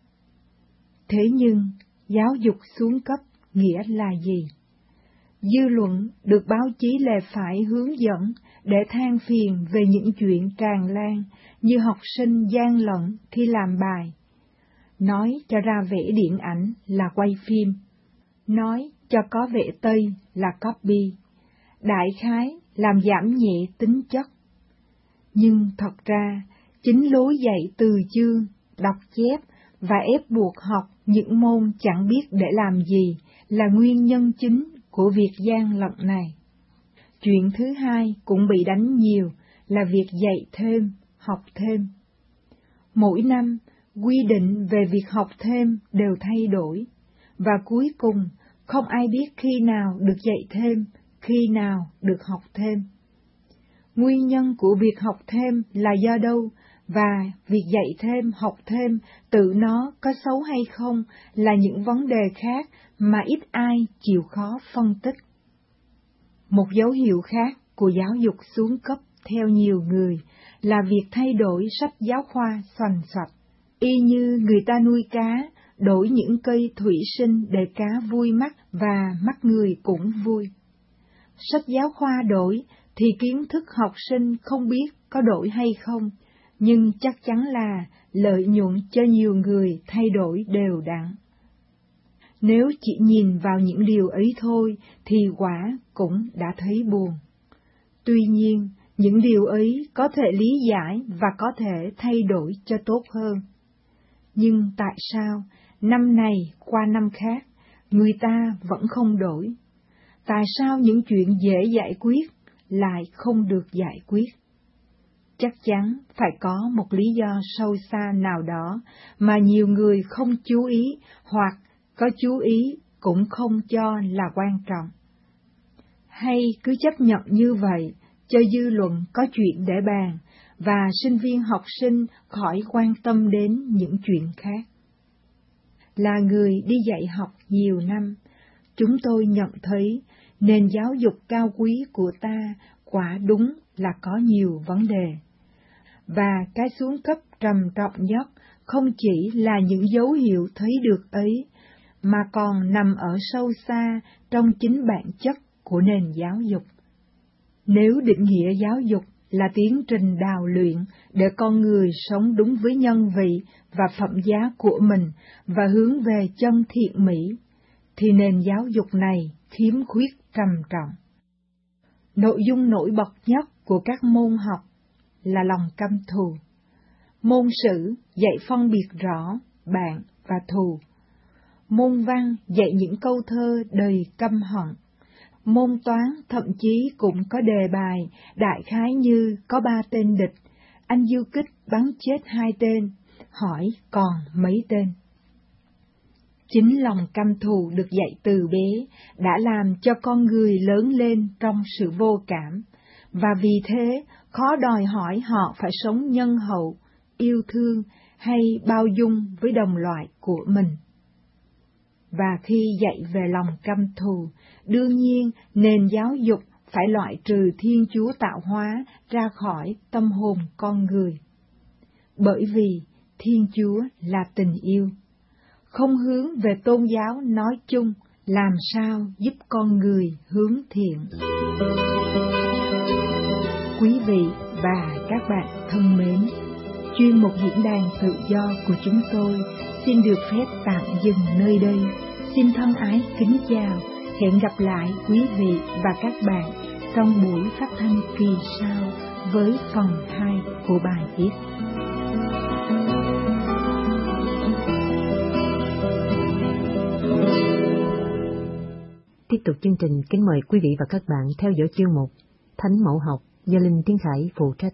S4: Thế nhưng, giáo dục xuống cấp nghĩa là gì? Dư luận được báo chí lề phải hướng dẫn để than phiền về những chuyện tràn lan như học sinh gian lận khi làm bài, nói cho ra vẽ điện ảnh là quay phim, nói cho có vẽ Tây là copy, đại khái làm giảm nhẹ tính chất. Nhưng thật ra, chính lối dạy từ chương, đọc chép và ép buộc học những môn chẳng biết để làm gì là nguyên nhân chính của việc gian lận này. Chuyện thứ hai cũng bị đánh nhiều là việc dạy thêm, học thêm. Mỗi năm, quy định về việc học thêm đều thay đổi, và cuối cùng không ai biết khi nào được dạy thêm, khi nào được học thêm. Nguyên nhân của việc học thêm là do đâu, và việc dạy thêm, học thêm tự nó có xấu hay không là những vấn đề khác mà ít ai chịu khó phân tích. Một dấu hiệu khác của giáo dục xuống cấp theo nhiều người là việc thay đổi sách giáo khoa xoành xoạch, y như người ta nuôi cá, đổi những cây thủy sinh để cá vui mắt và mắt người cũng vui. Sách giáo khoa đổi thì kiến thức học sinh không biết có đổi hay không, nhưng chắc chắn là lợi nhuận cho nhiều người thay đổi đều đặn. Nếu chỉ nhìn vào những điều ấy thôi thì quả cũng đã thấy buồn. Tuy nhiên, những điều ấy có thể lý giải và có thể thay đổi cho tốt hơn. Nhưng tại sao năm này qua năm khác, người ta vẫn không đổi? Tại sao những chuyện dễ giải quyết lại không được giải quyết? Chắc chắn phải có một lý do sâu xa nào đó mà nhiều người không chú ý, hoặc có chú ý cũng không cho là quan trọng. Hay cứ chấp nhận như vậy, cho dư luận có chuyện để bàn, và sinh viên học sinh khỏi quan tâm đến những chuyện khác. Là người đi dạy học nhiều năm, chúng tôi nhận thấy nền giáo dục cao quý của ta quả đúng là có nhiều vấn đề. Và cái xuống cấp trầm trọng nhất không chỉ là những dấu hiệu thấy được ấy, mà còn nằm ở sâu xa trong chính bản chất của nền giáo dục. Nếu định nghĩa giáo dục là tiến trình đào luyện để con người sống đúng với nhân vị và phẩm giá của mình và hướng về chân thiện mỹ, thì nền giáo dục này khiếm khuyết trầm trọng. Nội dung nổi bật nhất của các môn học là lòng căm thù. Môn sử dạy phân biệt rõ bạn và thù. Môn văn dạy những câu thơ đầy căm hận. Môn toán thậm chí cũng có đề bài đại khái như có 3 tên địch, anh du kích bắn chết 2 tên, hỏi còn mấy tên. Chính lòng căm thù được dạy từ bé đã làm cho con người lớn lên trong sự vô cảm, và vì thế khó đòi hỏi họ phải sống nhân hậu, yêu thương hay bao dung với đồng loại của mình. Và khi dạy về lòng căm thù, đương nhiên nền giáo dục phải loại trừ Thiên Chúa tạo hóa ra khỏi tâm hồn con người. Bởi vì Thiên Chúa là tình yêu. Không hướng về tôn giáo nói chung, làm sao giúp con người hướng thiện. Quý vị và các bạn thân mến, chuyên mục diễn đàn tự do của chúng tôi xin được phép tạm dừng nơi đây. Xin thân ái kính chào, hẹn gặp lại quý vị và các bạn trong buổi phát thanh kỳ sau với phần 2 của bài viết.
S1: Tiếp tục chương trình, kính mời quý vị và các bạn theo dõi chương mục Thánh Mẫu Học do Linh Tiến Khải phụ trách.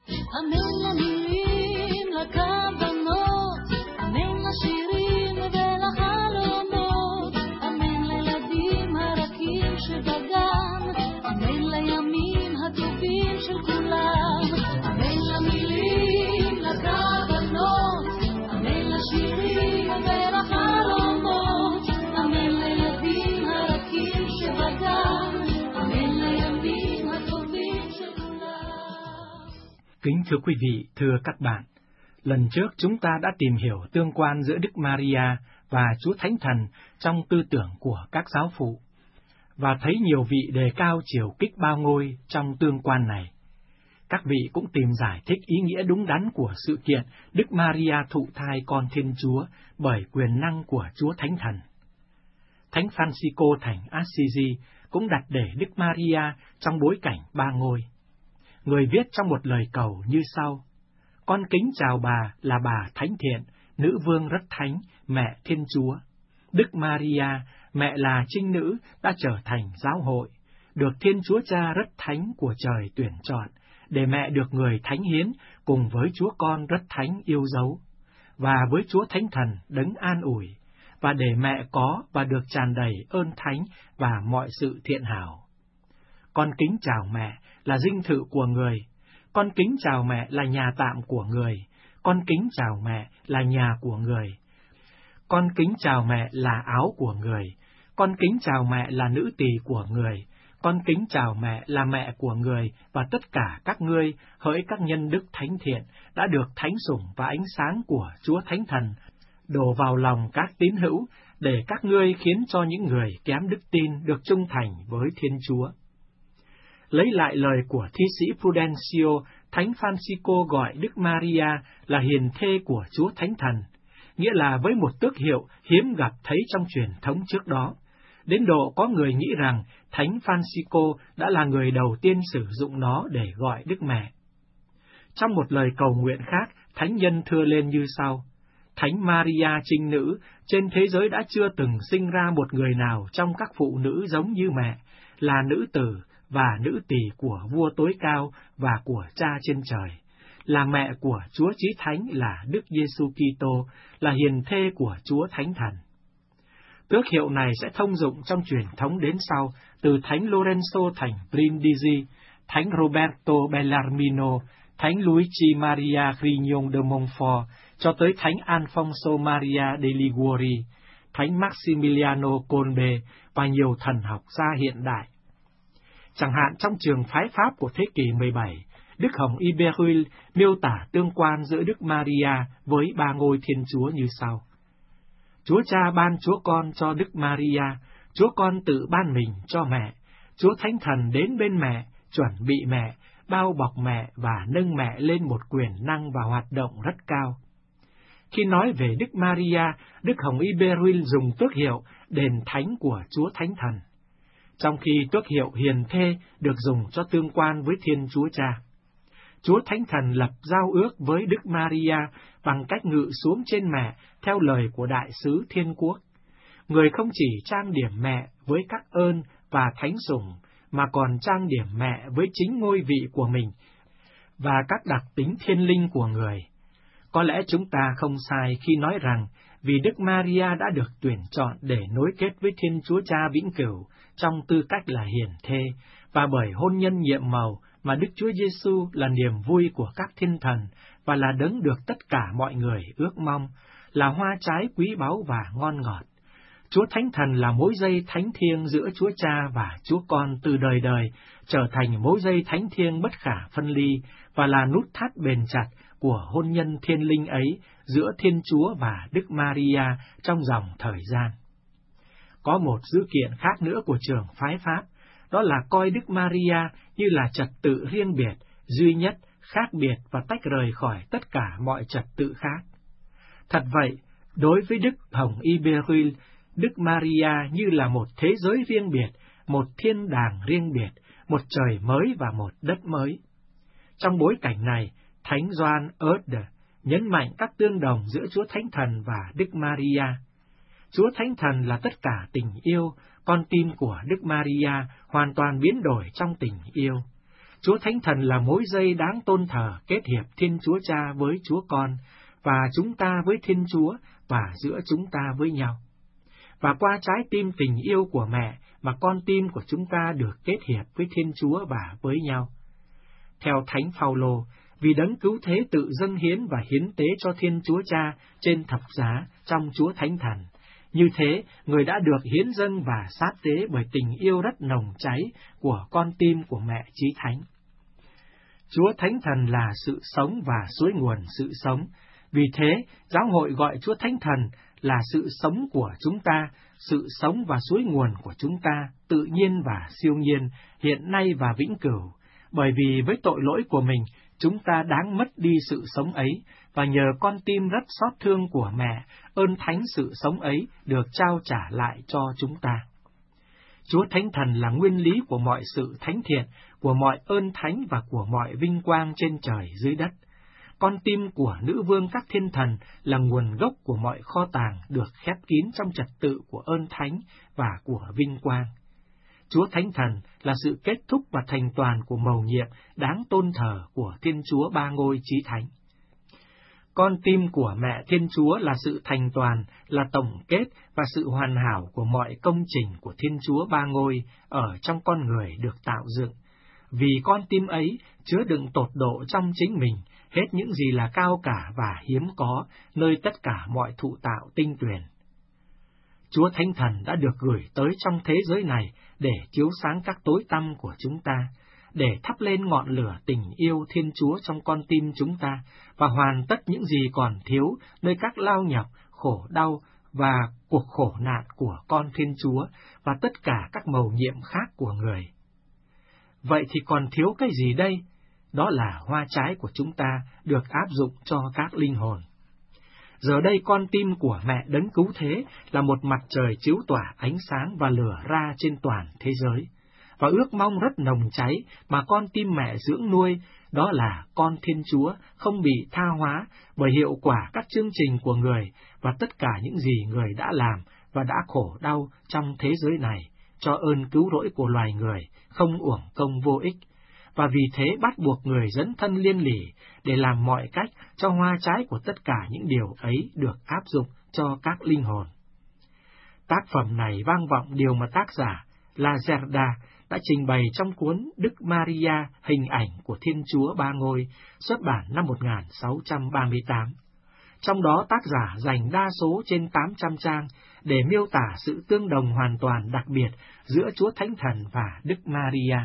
S5: Kính thưa quý vị, thưa các bạn, lần trước chúng ta đã tìm hiểu tương quan giữa Đức Maria và Chúa Thánh Thần trong tư tưởng của các giáo phụ, và thấy nhiều vị đề cao chiều kích ba ngôi trong tương quan này. Các vị cũng tìm giải thích ý nghĩa đúng đắn của sự kiện Đức Maria thụ thai con Thiên Chúa bởi quyền năng của Chúa Thánh Thần. Thánh Francisco thành Assisi cũng đặt để Đức Maria trong bối cảnh ba ngôi. Người viết trong một lời cầu như sau: Con kính chào bà là bà thánh thiện, nữ vương rất thánh, mẹ Thiên Chúa. Đức Maria, mẹ là trinh nữ, đã trở thành giáo hội, được Thiên Chúa Cha rất thánh của trời tuyển chọn, để mẹ được người thánh hiến cùng với Chúa Con rất thánh yêu dấu, và với Chúa Thánh Thần đấng an ủi, và để mẹ có và được tràn đầy ơn thánh và mọi sự thiện hảo. Con kính chào mẹ là dinh thự của người, con kính chào mẹ là nhà tạm của người, con kính chào mẹ là nhà của người. Con kính chào mẹ là áo của người, con kính chào mẹ là nữ tỳ của người, con kính chào mẹ là mẹ của người, và tất cả các ngươi, hỡi các nhân đức thánh thiện, đã được thánh sủng và ánh sáng của Chúa Thánh Thần đổ vào lòng các tín hữu, để các ngươi khiến cho những người kém đức tin được trung thành với Thiên Chúa. Lấy lại lời của thi sĩ Prudencio, Thánh Francisco gọi Đức Maria là hiền thê của Chúa Thánh Thần, nghĩa là với một tước hiệu hiếm gặp thấy trong truyền thống trước đó. Đến độ có người nghĩ rằng Thánh Francisco đã là người đầu tiên sử dụng nó để gọi Đức Mẹ. Trong một lời cầu nguyện khác, Thánh nhân thưa lên như sau: Thánh Maria Trinh Nữ, trên thế giới đã chưa từng sinh ra một người nào trong các phụ nữ giống như mẹ, là nữ tử và nữ tỳ của vua tối cao và của Cha trên trời, là mẹ của Chúa Chí Thánh là Đức Giêsu Kitô, là hiền thê của Chúa Thánh Thần. Tước hiệu này sẽ thông dụng trong truyền thống đến sau, từ Thánh Lorenzo thành Brindisi, Thánh Roberto Bellarmino, Thánh Luigi Maria Grignon de Montfort, cho tới Thánh Alfonso Maria de Liguori, Thánh Maximiliano Kolbe và nhiều thần học gia hiện đại. Chẳng hạn trong trường phái Pháp của thế kỷ 17, Đức Hồng Iberville miêu tả tương quan giữa Đức Maria với ba ngôi Thiên Chúa như sau: Chúa Cha ban Chúa Con cho Đức Maria, Chúa Con tự ban mình cho mẹ, Chúa Thánh Thần đến bên mẹ, chuẩn bị mẹ, bao bọc mẹ và nâng mẹ lên một quyền năng và hoạt động rất cao. Khi nói về Đức Maria, Đức Hồng Iberville dùng tước hiệu đền thánh của Chúa Thánh Thần, trong khi tước hiệu hiền thê được dùng cho tương quan với Thiên Chúa Cha. Chúa Thánh Thần lập giao ước với Đức Maria bằng cách ngự xuống trên mẹ theo lời của Đại sứ Thiên Quốc. Người không chỉ trang điểm mẹ với các ơn và thánh sủng, mà còn trang điểm mẹ với chính ngôi vị của mình và các đặc tính thiên linh của người. Có lẽ chúng ta không sai khi nói rằng vì Đức Maria đã được tuyển chọn để nối kết với Thiên Chúa Cha vĩnh cửu trong tư cách là hiền thê, và bởi hôn nhân nhiệm màu mà Đức Chúa Giêsu là niềm vui của các thiên thần và là đấng được tất cả mọi người ước mong, là hoa trái quý báu và ngon ngọt. Chúa Thánh Thần là mối dây thánh thiêng giữa Chúa Cha và Chúa Con từ đời đời, trở thành mối dây thánh thiêng bất khả phân ly và là nút thắt bền chặt của hôn nhân thiên linh ấy giữa Thiên Chúa và Đức Maria trong dòng thời gian. Có một dữ kiện khác nữa của trường phái Pháp, đó là coi Đức Maria như là trật tự riêng biệt, duy nhất, khác biệt và tách rời khỏi tất cả mọi trật tự khác. Thật vậy, đối với Đức Hồng Iberville, Đức Maria như là một thế giới riêng biệt, một thiên đàng riêng biệt, một trời mới và một đất mới. Trong bối cảnh này, Thánh Gioan Erde nhấn mạnh các tương đồng giữa Chúa Thánh Thần và Đức Maria. Chúa Thánh Thần là tất cả tình yêu, con tim của Đức Maria hoàn toàn biến đổi trong tình yêu. Chúa Thánh Thần là mối dây đáng tôn thờ kết hiệp Thiên Chúa Cha với Chúa Con, và chúng ta với Thiên Chúa, và giữa chúng ta với nhau. Và qua trái tim tình yêu của mẹ mà con tim của chúng ta được kết hiệp với Thiên Chúa và với nhau. Theo Thánh Phaolô, vì đấng cứu thế tự dâng hiến và hiến tế cho Thiên Chúa Cha trên thập giá trong Chúa Thánh Thần, như thế người đã được hiến dâng và sát tế bởi tình yêu rất nồng cháy của con tim của mẹ Chí Thánh. Chúa Thánh Thần là sự sống và suối nguồn sự sống. Vì thế, giáo hội gọi Chúa Thánh Thần là sự sống của chúng ta, sự sống và suối nguồn của chúng ta, tự nhiên và siêu nhiên, hiện nay và vĩnh cửu. Bởi vì với tội lỗi của mình, chúng ta đáng mất đi sự sống ấy, và nhờ con tim rất xót thương của mẹ, ơn thánh sự sống ấy được trao trả lại cho chúng ta. Chúa Thánh Thần là nguyên lý của mọi sự thánh thiện, của mọi ơn thánh và của mọi vinh quang trên trời dưới đất. Con tim của nữ vương các thiên thần là nguồn gốc của mọi kho tàng được khép kín trong trật tự của ơn thánh và của vinh quang. Chúa Thánh Thần là sự kết thúc và thành toàn của mầu nhiệm đáng tôn thờ của Thiên Chúa Ba Ngôi Chí Thánh. Con tim của mẹ Thiên Chúa là sự thành toàn, là tổng kết và sự hoàn hảo của mọi công trình của Thiên Chúa Ba Ngôi ở trong con người được tạo dựng. Vì con tim ấy chứa đựng tột độ trong chính mình hết những gì là cao cả và hiếm có nơi tất cả mọi thụ tạo tinh tuyền. Chúa Thánh Thần đã được gửi tới trong thế giới này để chiếu sáng các tối tăm của chúng ta, để thắp lên ngọn lửa tình yêu Thiên Chúa trong con tim chúng ta và hoàn tất những gì còn thiếu nơi các lao nhọc, khổ đau và cuộc khổ nạn của con Thiên Chúa và tất cả các mầu nhiệm khác của người. Vậy thì còn thiếu cái gì đây? Đó là hoa trái của chúng ta được áp dụng cho các linh hồn. Giờ đây con tim của mẹ đấng cứu thế là một mặt trời chiếu tỏa ánh sáng và lửa ra trên toàn thế giới. Và ước mong rất nồng cháy mà con tim mẹ dưỡng nuôi, đó là con Thiên Chúa không bị tha hóa bởi hiệu quả các chương trình của người và tất cả những gì người đã làm và đã khổ đau trong thế giới này, cho ơn cứu rỗi của loài người không uổng công vô ích. Và vì thế bắt buộc người dấn thân liên lỉ để làm mọi cách cho hoa trái của tất cả những điều ấy được áp dụng cho các linh hồn. Tác phẩm này vang vọng điều mà tác giả Lacerda đã trình bày trong cuốn Đức Maria hình ảnh của Thiên Chúa Ba Ngôi, xuất bản năm 1638. Trong đó tác giả dành đa số trên 800 trang để miêu tả sự tương đồng hoàn toàn đặc biệt giữa Chúa Thánh Thần và Đức Maria.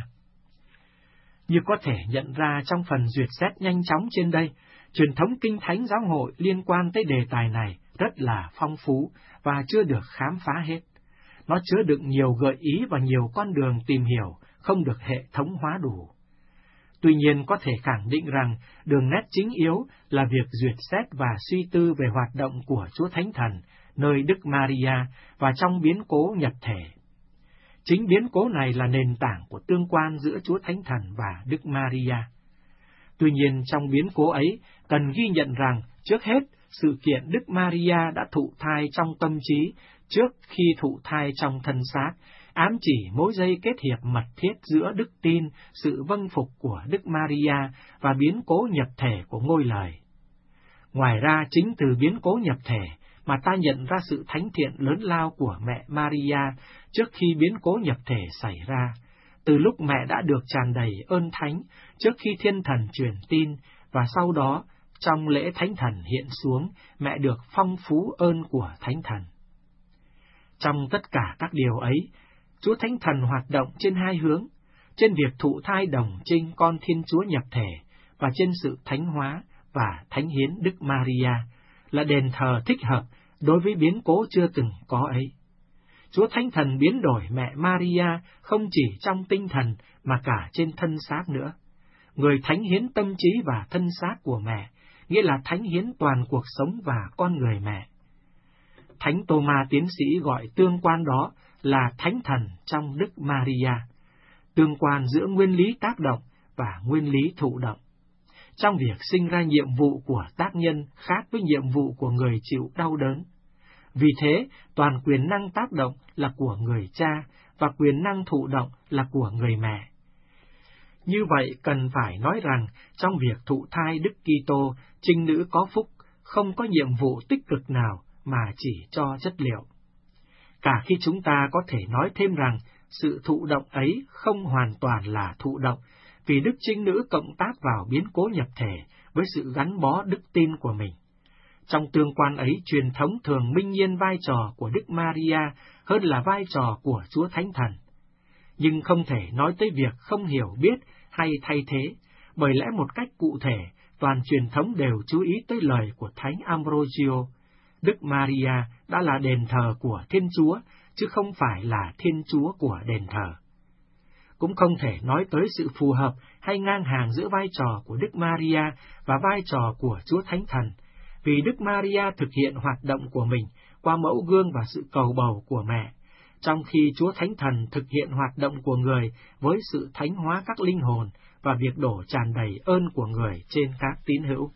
S5: Như có thể nhận ra trong phần duyệt xét nhanh chóng trên đây, truyền thống kinh thánh giáo hội liên quan tới đề tài này rất là phong phú và chưa được khám phá hết. Nó chứa đựng nhiều gợi ý và nhiều con đường tìm hiểu không được hệ thống hóa đủ. Tuy nhiên có thể khẳng định rằng đường nét chính yếu là việc duyệt xét và suy tư về hoạt động của Chúa Thánh Thần nơi Đức Maria và trong biến cố nhập thể. Chính biến cố này là nền tảng của tương quan giữa Chúa Thánh Thần và Đức Maria. Tuy nhiên trong biến cố ấy cần ghi nhận rằng trước hết sự kiện Đức Maria đã thụ thai trong tâm trí trước khi thụ thai trong thân xác, ám chỉ mối dây kết hiệp mật thiết giữa đức tin, sự vâng phục của Đức Maria và biến cố nhập thể của ngôi lời. Ngoài ra chính từ biến cố nhập thể mà ta nhận ra sự thánh thiện lớn lao của mẹ Maria trước khi biến cố nhập thể xảy ra, từ lúc mẹ đã được tràn đầy ơn thánh trước khi Thiên Thần truyền tin, và sau đó trong lễ Thánh Thần hiện xuống, mẹ được phong phú ơn của Thánh Thần. Trong tất cả các điều ấy, Chúa Thánh Thần hoạt động trên hai hướng, trên việc thụ thai đồng trinh con Thiên Chúa nhập thể và trên sự thánh hóa và thánh hiến Đức Maria, là đền thờ thích hợp đối với biến cố chưa từng có ấy. Chúa Thánh Thần biến đổi mẹ Maria không chỉ trong tinh thần mà cả trên thân xác nữa. Người thánh hiến tâm trí và thân xác của mẹ, nghĩa là thánh hiến toàn cuộc sống và con người mẹ. Thánh Tô-ma tiến sĩ gọi tương quan đó là Thánh Thần trong Đức Maria, tương quan giữa nguyên lý tác động và nguyên lý thụ động. Trong việc sinh ra nhiệm vụ của tác nhân khác với nhiệm vụ của người chịu đau đớn. Vì thế, toàn quyền năng tác động là của người cha và quyền năng thụ động là của người mẹ. Như vậy, cần phải nói rằng, trong việc thụ thai Đức Kitô, trinh nữ có phúc, không có nhiệm vụ tích cực nào mà chỉ cho chất liệu. Cả khi chúng ta có thể nói thêm rằng, sự thụ động ấy không hoàn toàn là thụ động, vì Đức Trinh Nữ cộng tác vào biến cố nhập thể với sự gắn bó đức tin của mình. Trong tương quan ấy, truyền thống thường minh nhiên vai trò của Đức Maria hơn là vai trò của Chúa Thánh Thần. Nhưng không thể nói tới việc không hiểu biết hay thay thế, bởi lẽ một cách cụ thể, toàn truyền thống đều chú ý tới lời của Thánh Ambrogio. Đức Maria đã là đền thờ của Thiên Chúa, chứ không phải là Thiên Chúa của đền thờ. Cũng không thể nói tới sự phù hợp hay ngang hàng giữa vai trò của Đức Maria và vai trò của Chúa Thánh Thần, vì Đức Maria thực hiện hoạt động của mình qua mẫu gương và sự cầu bầu của mẹ, trong khi Chúa Thánh Thần thực hiện hoạt động của người với sự thánh hóa các linh hồn và việc đổ tràn đầy ơn của người trên các tín hữu.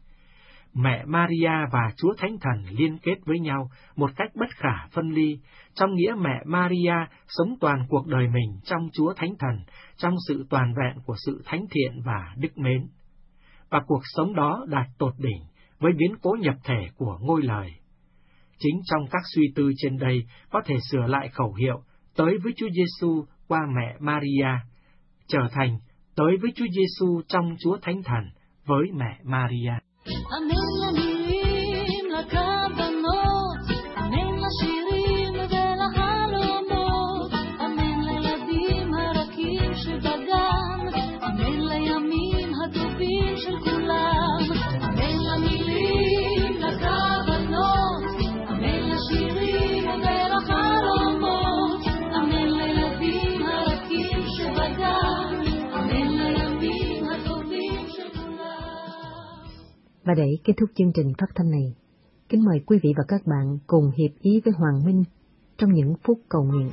S5: Mẹ Maria và Chúa Thánh Thần liên kết với nhau một cách bất khả phân ly, trong nghĩa mẹ Maria sống toàn cuộc đời mình trong Chúa Thánh Thần, trong sự toàn vẹn của sự thánh thiện và đức mến. Và cuộc sống đó đạt tột đỉnh với biến cố nhập thể của ngôi lời. Chính trong các suy tư trên đây có thể sửa lại khẩu hiệu tới với Chúa Giêsu qua mẹ Maria, trở thành tới với Chúa Giêsu trong Chúa Thánh Thần với mẹ Maria.
S6: אמן למילים לכוונות, אמן לשירים ולחלומות, אמן לילדים הרכים שבגן, אמן לימים הטובים של כולם, אמן למילים לכוונות, אמן לשירים ולחלומות, אמן לילדים הרכים שבגן, אמן לימים הטובים של כולם.
S1: Và để kết thúc chương trình phát thanh này, kính mời quý vị và các bạn cùng hiệp ý với Hoàng Minh trong những phút cầu nguyện.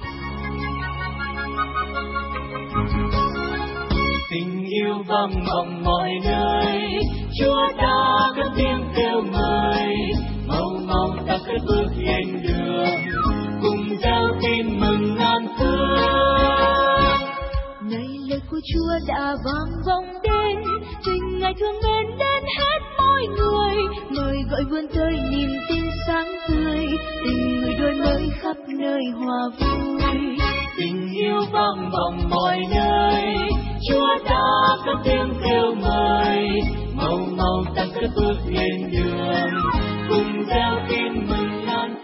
S6: Tình yêu vang vọng mọi nơi, Chúa đã cất tiếng kêu mời, mau mau ta cất bước lên đường, cùng giao tin mừng an thương.
S7: Này lời của Chúa đã vang vọng đến, trình Ngài thương mến đến hết mọi người, mời gọi vươn tới niềm tin sáng tươi, tình người đôi mới khắp nơi hòa vui.
S6: Tình yêu vang vọng mọi nơi, Chúa đã cất tiếng kêu mời, mau mau ta cất bước lên đường, cùng giao tin mừng an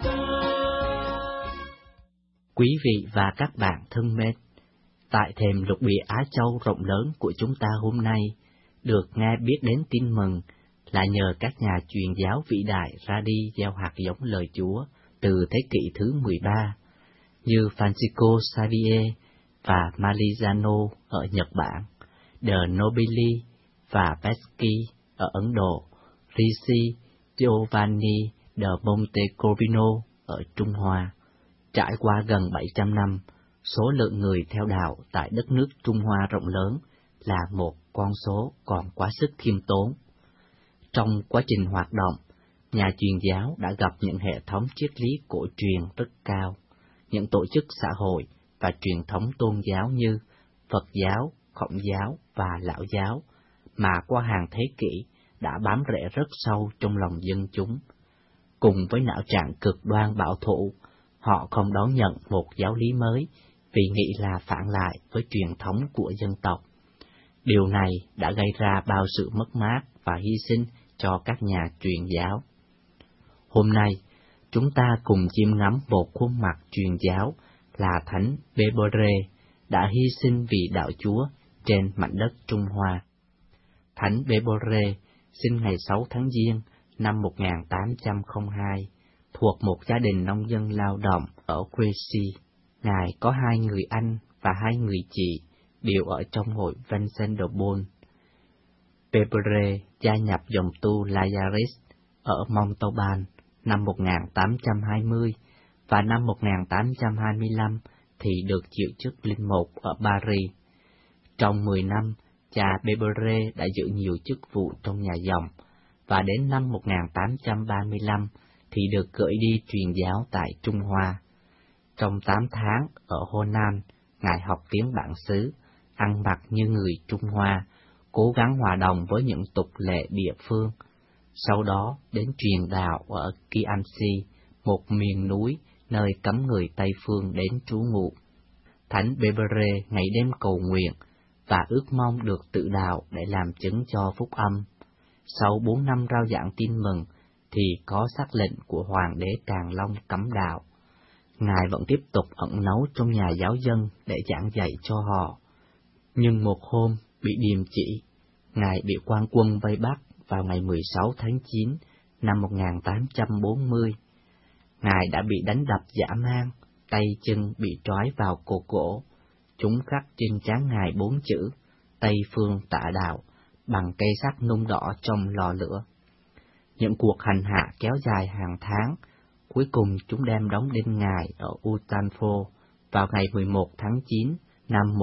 S6: thương.
S2: Quý vị và các bạn thân mến, tại thềm lục địa Á Châu rộng lớn của chúng ta hôm nay, được nghe biết đến tin mừng là nhờ các nhà truyền giáo vĩ đại ra đi gieo hạt giống lời Chúa từ thế kỷ thứ 13, như Francisco Xavier và Malizano ở Nhật Bản, De Nobili và Pesci ở Ấn Độ, Ricci Giovanni de Montecorvino ở Trung Hoa. Trải qua gần 700 năm, số lượng người theo đạo tại đất nước Trung Hoa rộng lớn là một con số còn quá sức khiêm tốn. Trong quá trình hoạt động, nhà truyền giáo đã gặp những hệ thống triết lý cổ truyền rất cao, những tổ chức xã hội và truyền thống tôn giáo như Phật giáo, Khổng giáo và Lão giáo, mà qua hàng thế kỷ đã bám rễ rất sâu trong lòng dân chúng. Cùng với não trạng cực đoan bảo thủ, họ không đón nhận một giáo lý mới vì nghĩ là phản lại với truyền thống của dân tộc. Điều này đã gây ra bao sự mất mát và hy sinh cho các nhà truyền giáo. Hôm nay, chúng ta cùng chiêm ngắm một khuôn mặt truyền giáo là Thánh Bébéré đã hy sinh vì đạo Chúa trên mảnh đất Trung Hoa. Thánh Bébéré sinh ngày 6 tháng Giêng năm 1802, thuộc một gia đình nông dân lao động ở Crécy. Ngài có 2 người anh và 2 người chị, đều ở trong hội Vincent de Paul. Bébéré gia nhập dòng tu Lazaris ở Montauban năm 1820 và năm 1825 thì được chịu chức linh mục ở Paris. Trong 10 năm, cha Bébéré đã giữ nhiều chức vụ trong nhà dòng, và đến năm 1835 thì được gửi đi truyền giáo tại Trung Hoa. Trong 8 tháng ở Hồ Nam, Ngài học tiếng bản xứ, ăn mặc như người Trung Hoa, cố gắng hòa đồng với những tục lệ địa phương. Sau đó đến truyền đạo ở Kianxi, một miền núi nơi cấm người Tây Phương đến trú ngụ. Thánh Bébéré ngày đêm cầu nguyện và ước mong được tự đạo để làm chứng cho phúc âm. Sau 4 năm rao giảng tin mừng thì có sắc lệnh của Hoàng đế Càn Long cấm đạo. Ngài vẫn tiếp tục ẩn náu trong nhà giáo dân để giảng dạy cho họ. Nhưng một hôm bị điềm chỉ, Ngài bị quan quân vây bắt vào ngày 16 tháng 9 năm 1840. Ngài đã bị đánh đập dã man, tay chân bị trói vào cột gỗ. Chúng khắc trên trán Ngài 4 chữ Tây Phương Tả Đạo bằng cây sắt nung đỏ trong lò lửa. Những cuộc hành hạ kéo dài hàng tháng, cuối cùng chúng đem đóng đinh Ngài ở Utanfo vào ngày 11 tháng 9 năm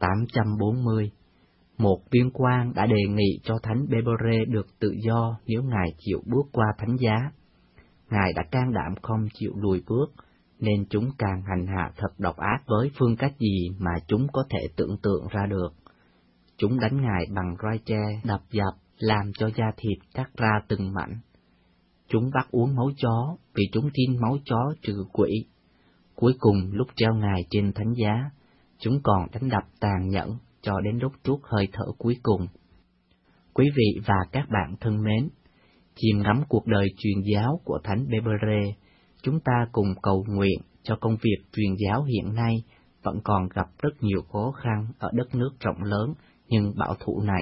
S2: 1840. Một viên quan đã đề nghị cho Thánh Bébéré được tự do nếu Ngài chịu bước qua thánh giá. Ngài đã can đảm không chịu lùi bước, nên chúng càng hành hạ thật độc ác với phương cách gì mà chúng có thể tưởng tượng ra được. Chúng đánh Ngài bằng roi tre, đập dập, làm cho da thịt cắt ra từng mảnh. Chúng bắt uống máu chó vì chúng tin máu chó trừ quỷ. Cuối cùng lúc treo Ngài trên thánh giá, chúng còn đánh đập tàn nhẫn cho đến lúc trút hơi thở cuối cùng. Quý vị và các bạn thân mến, chiêm ngắm cuộc đời truyền giáo của Thánh Bébéré, chúng ta cùng cầu nguyện cho công việc truyền giáo hiện nay vẫn còn gặp rất nhiều khó khăn ở đất nước rộng lớn nhưng bảo thủ này.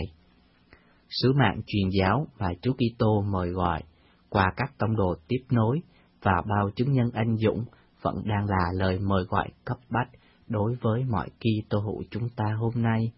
S2: Sứ mạng truyền giáo mà Chúa Kitô mời gọi qua các tông đồ tiếp nối và bao chứng nhân anh dũng vẫn đang là lời mời gọi cấp bách đối với mọi Kitô hữu chúng ta hôm nay.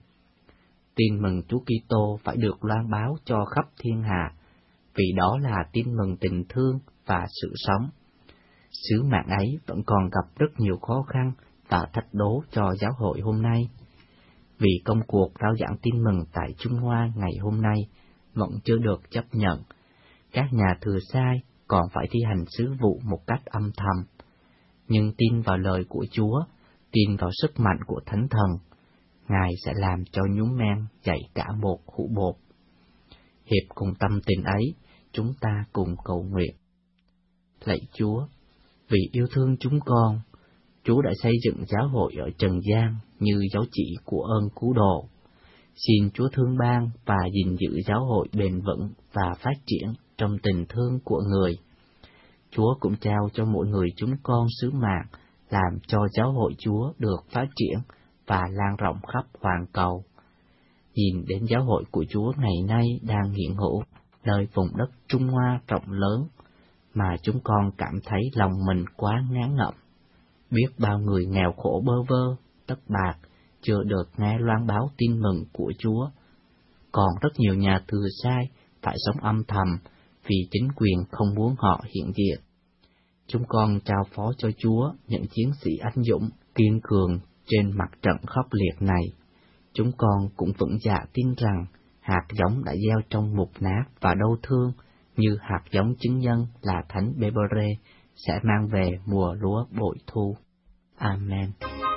S2: Tin mừng Chúa Kitô phải được loan báo cho khắp thiên hạ, vì đó là tin mừng tình thương và sự sống. Sứ mạng ấy vẫn còn gặp rất nhiều khó khăn và thách đố cho giáo hội hôm nay. Vì công cuộc rao giảng tin mừng tại Trung Hoa ngày hôm nay vẫn chưa được chấp nhận, các nhà thừa sai còn phải thi hành sứ vụ một cách âm thầm. Nhưng tin vào lời của Chúa, tin vào sức mạnh của Thánh Thần, Ngài sẽ làm cho nhúm men dậy cả một hũ bột. Hiệp cùng tâm tình ấy, chúng ta cùng cầu nguyện. Lạy Chúa, vì yêu thương chúng con, Chúa đã xây dựng giáo hội ở trần gian như dấu chỉ của ơn cứu độ. Xin Chúa thương ban và gìn giữ giáo hội bền vững và phát triển trong tình thương của người. Chúa cũng trao cho mỗi người chúng con sứ mạng làm cho giáo hội Chúa được phát triển và lan rộng khắp hoàn cầu. Nhìn đến giáo hội của Chúa ngày nay đang hiện hữu nơi vùng đất Trung Hoa rộng lớn, mà chúng con cảm thấy lòng mình quá ngán ngẩm. Biết bao người nghèo khổ bơ vơ, tất bạc, chưa được nghe loan báo tin mừng của Chúa. Còn rất nhiều nhà thừa sai phải sống âm thầm vì chính quyền không muốn họ hiện diện. Chúng con trao phó cho Chúa những chiến sĩ anh dũng, kiên cường trên mặt trận khốc liệt này. Chúng con cũng vững dạ tin rằng hạt giống đã gieo trong mục nát và đau thương như hạt giống chứng nhân là Thánh Bê-bơ-rê sẽ mang về mùa lúa bội thu. Amen.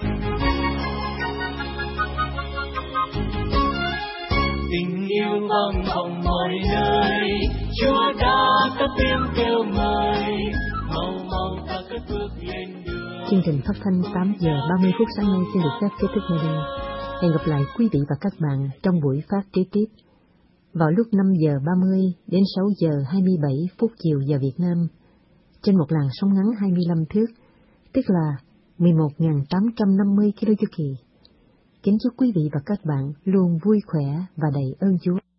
S6: Tình yêu vang vọng mọi nơi, Chúa đã cất tiếng kêu mời, mau mau ta cất bước lên đường.
S1: Chương trình phát thanh 8 giờ 30 phút sáng nay xin được phép kết thúc nơi đây. Hẹn gặp lại quý vị và các bạn trong buổi phát kế tiếp vào lúc 5 giờ 30 đến 6 giờ 27 phút chiều giờ Việt Nam trên một làn sóng ngắn 25 thước, tức là 11.850 kHz. Kính chúc quý vị và các bạn luôn vui khỏe và đầy ơn Chúa.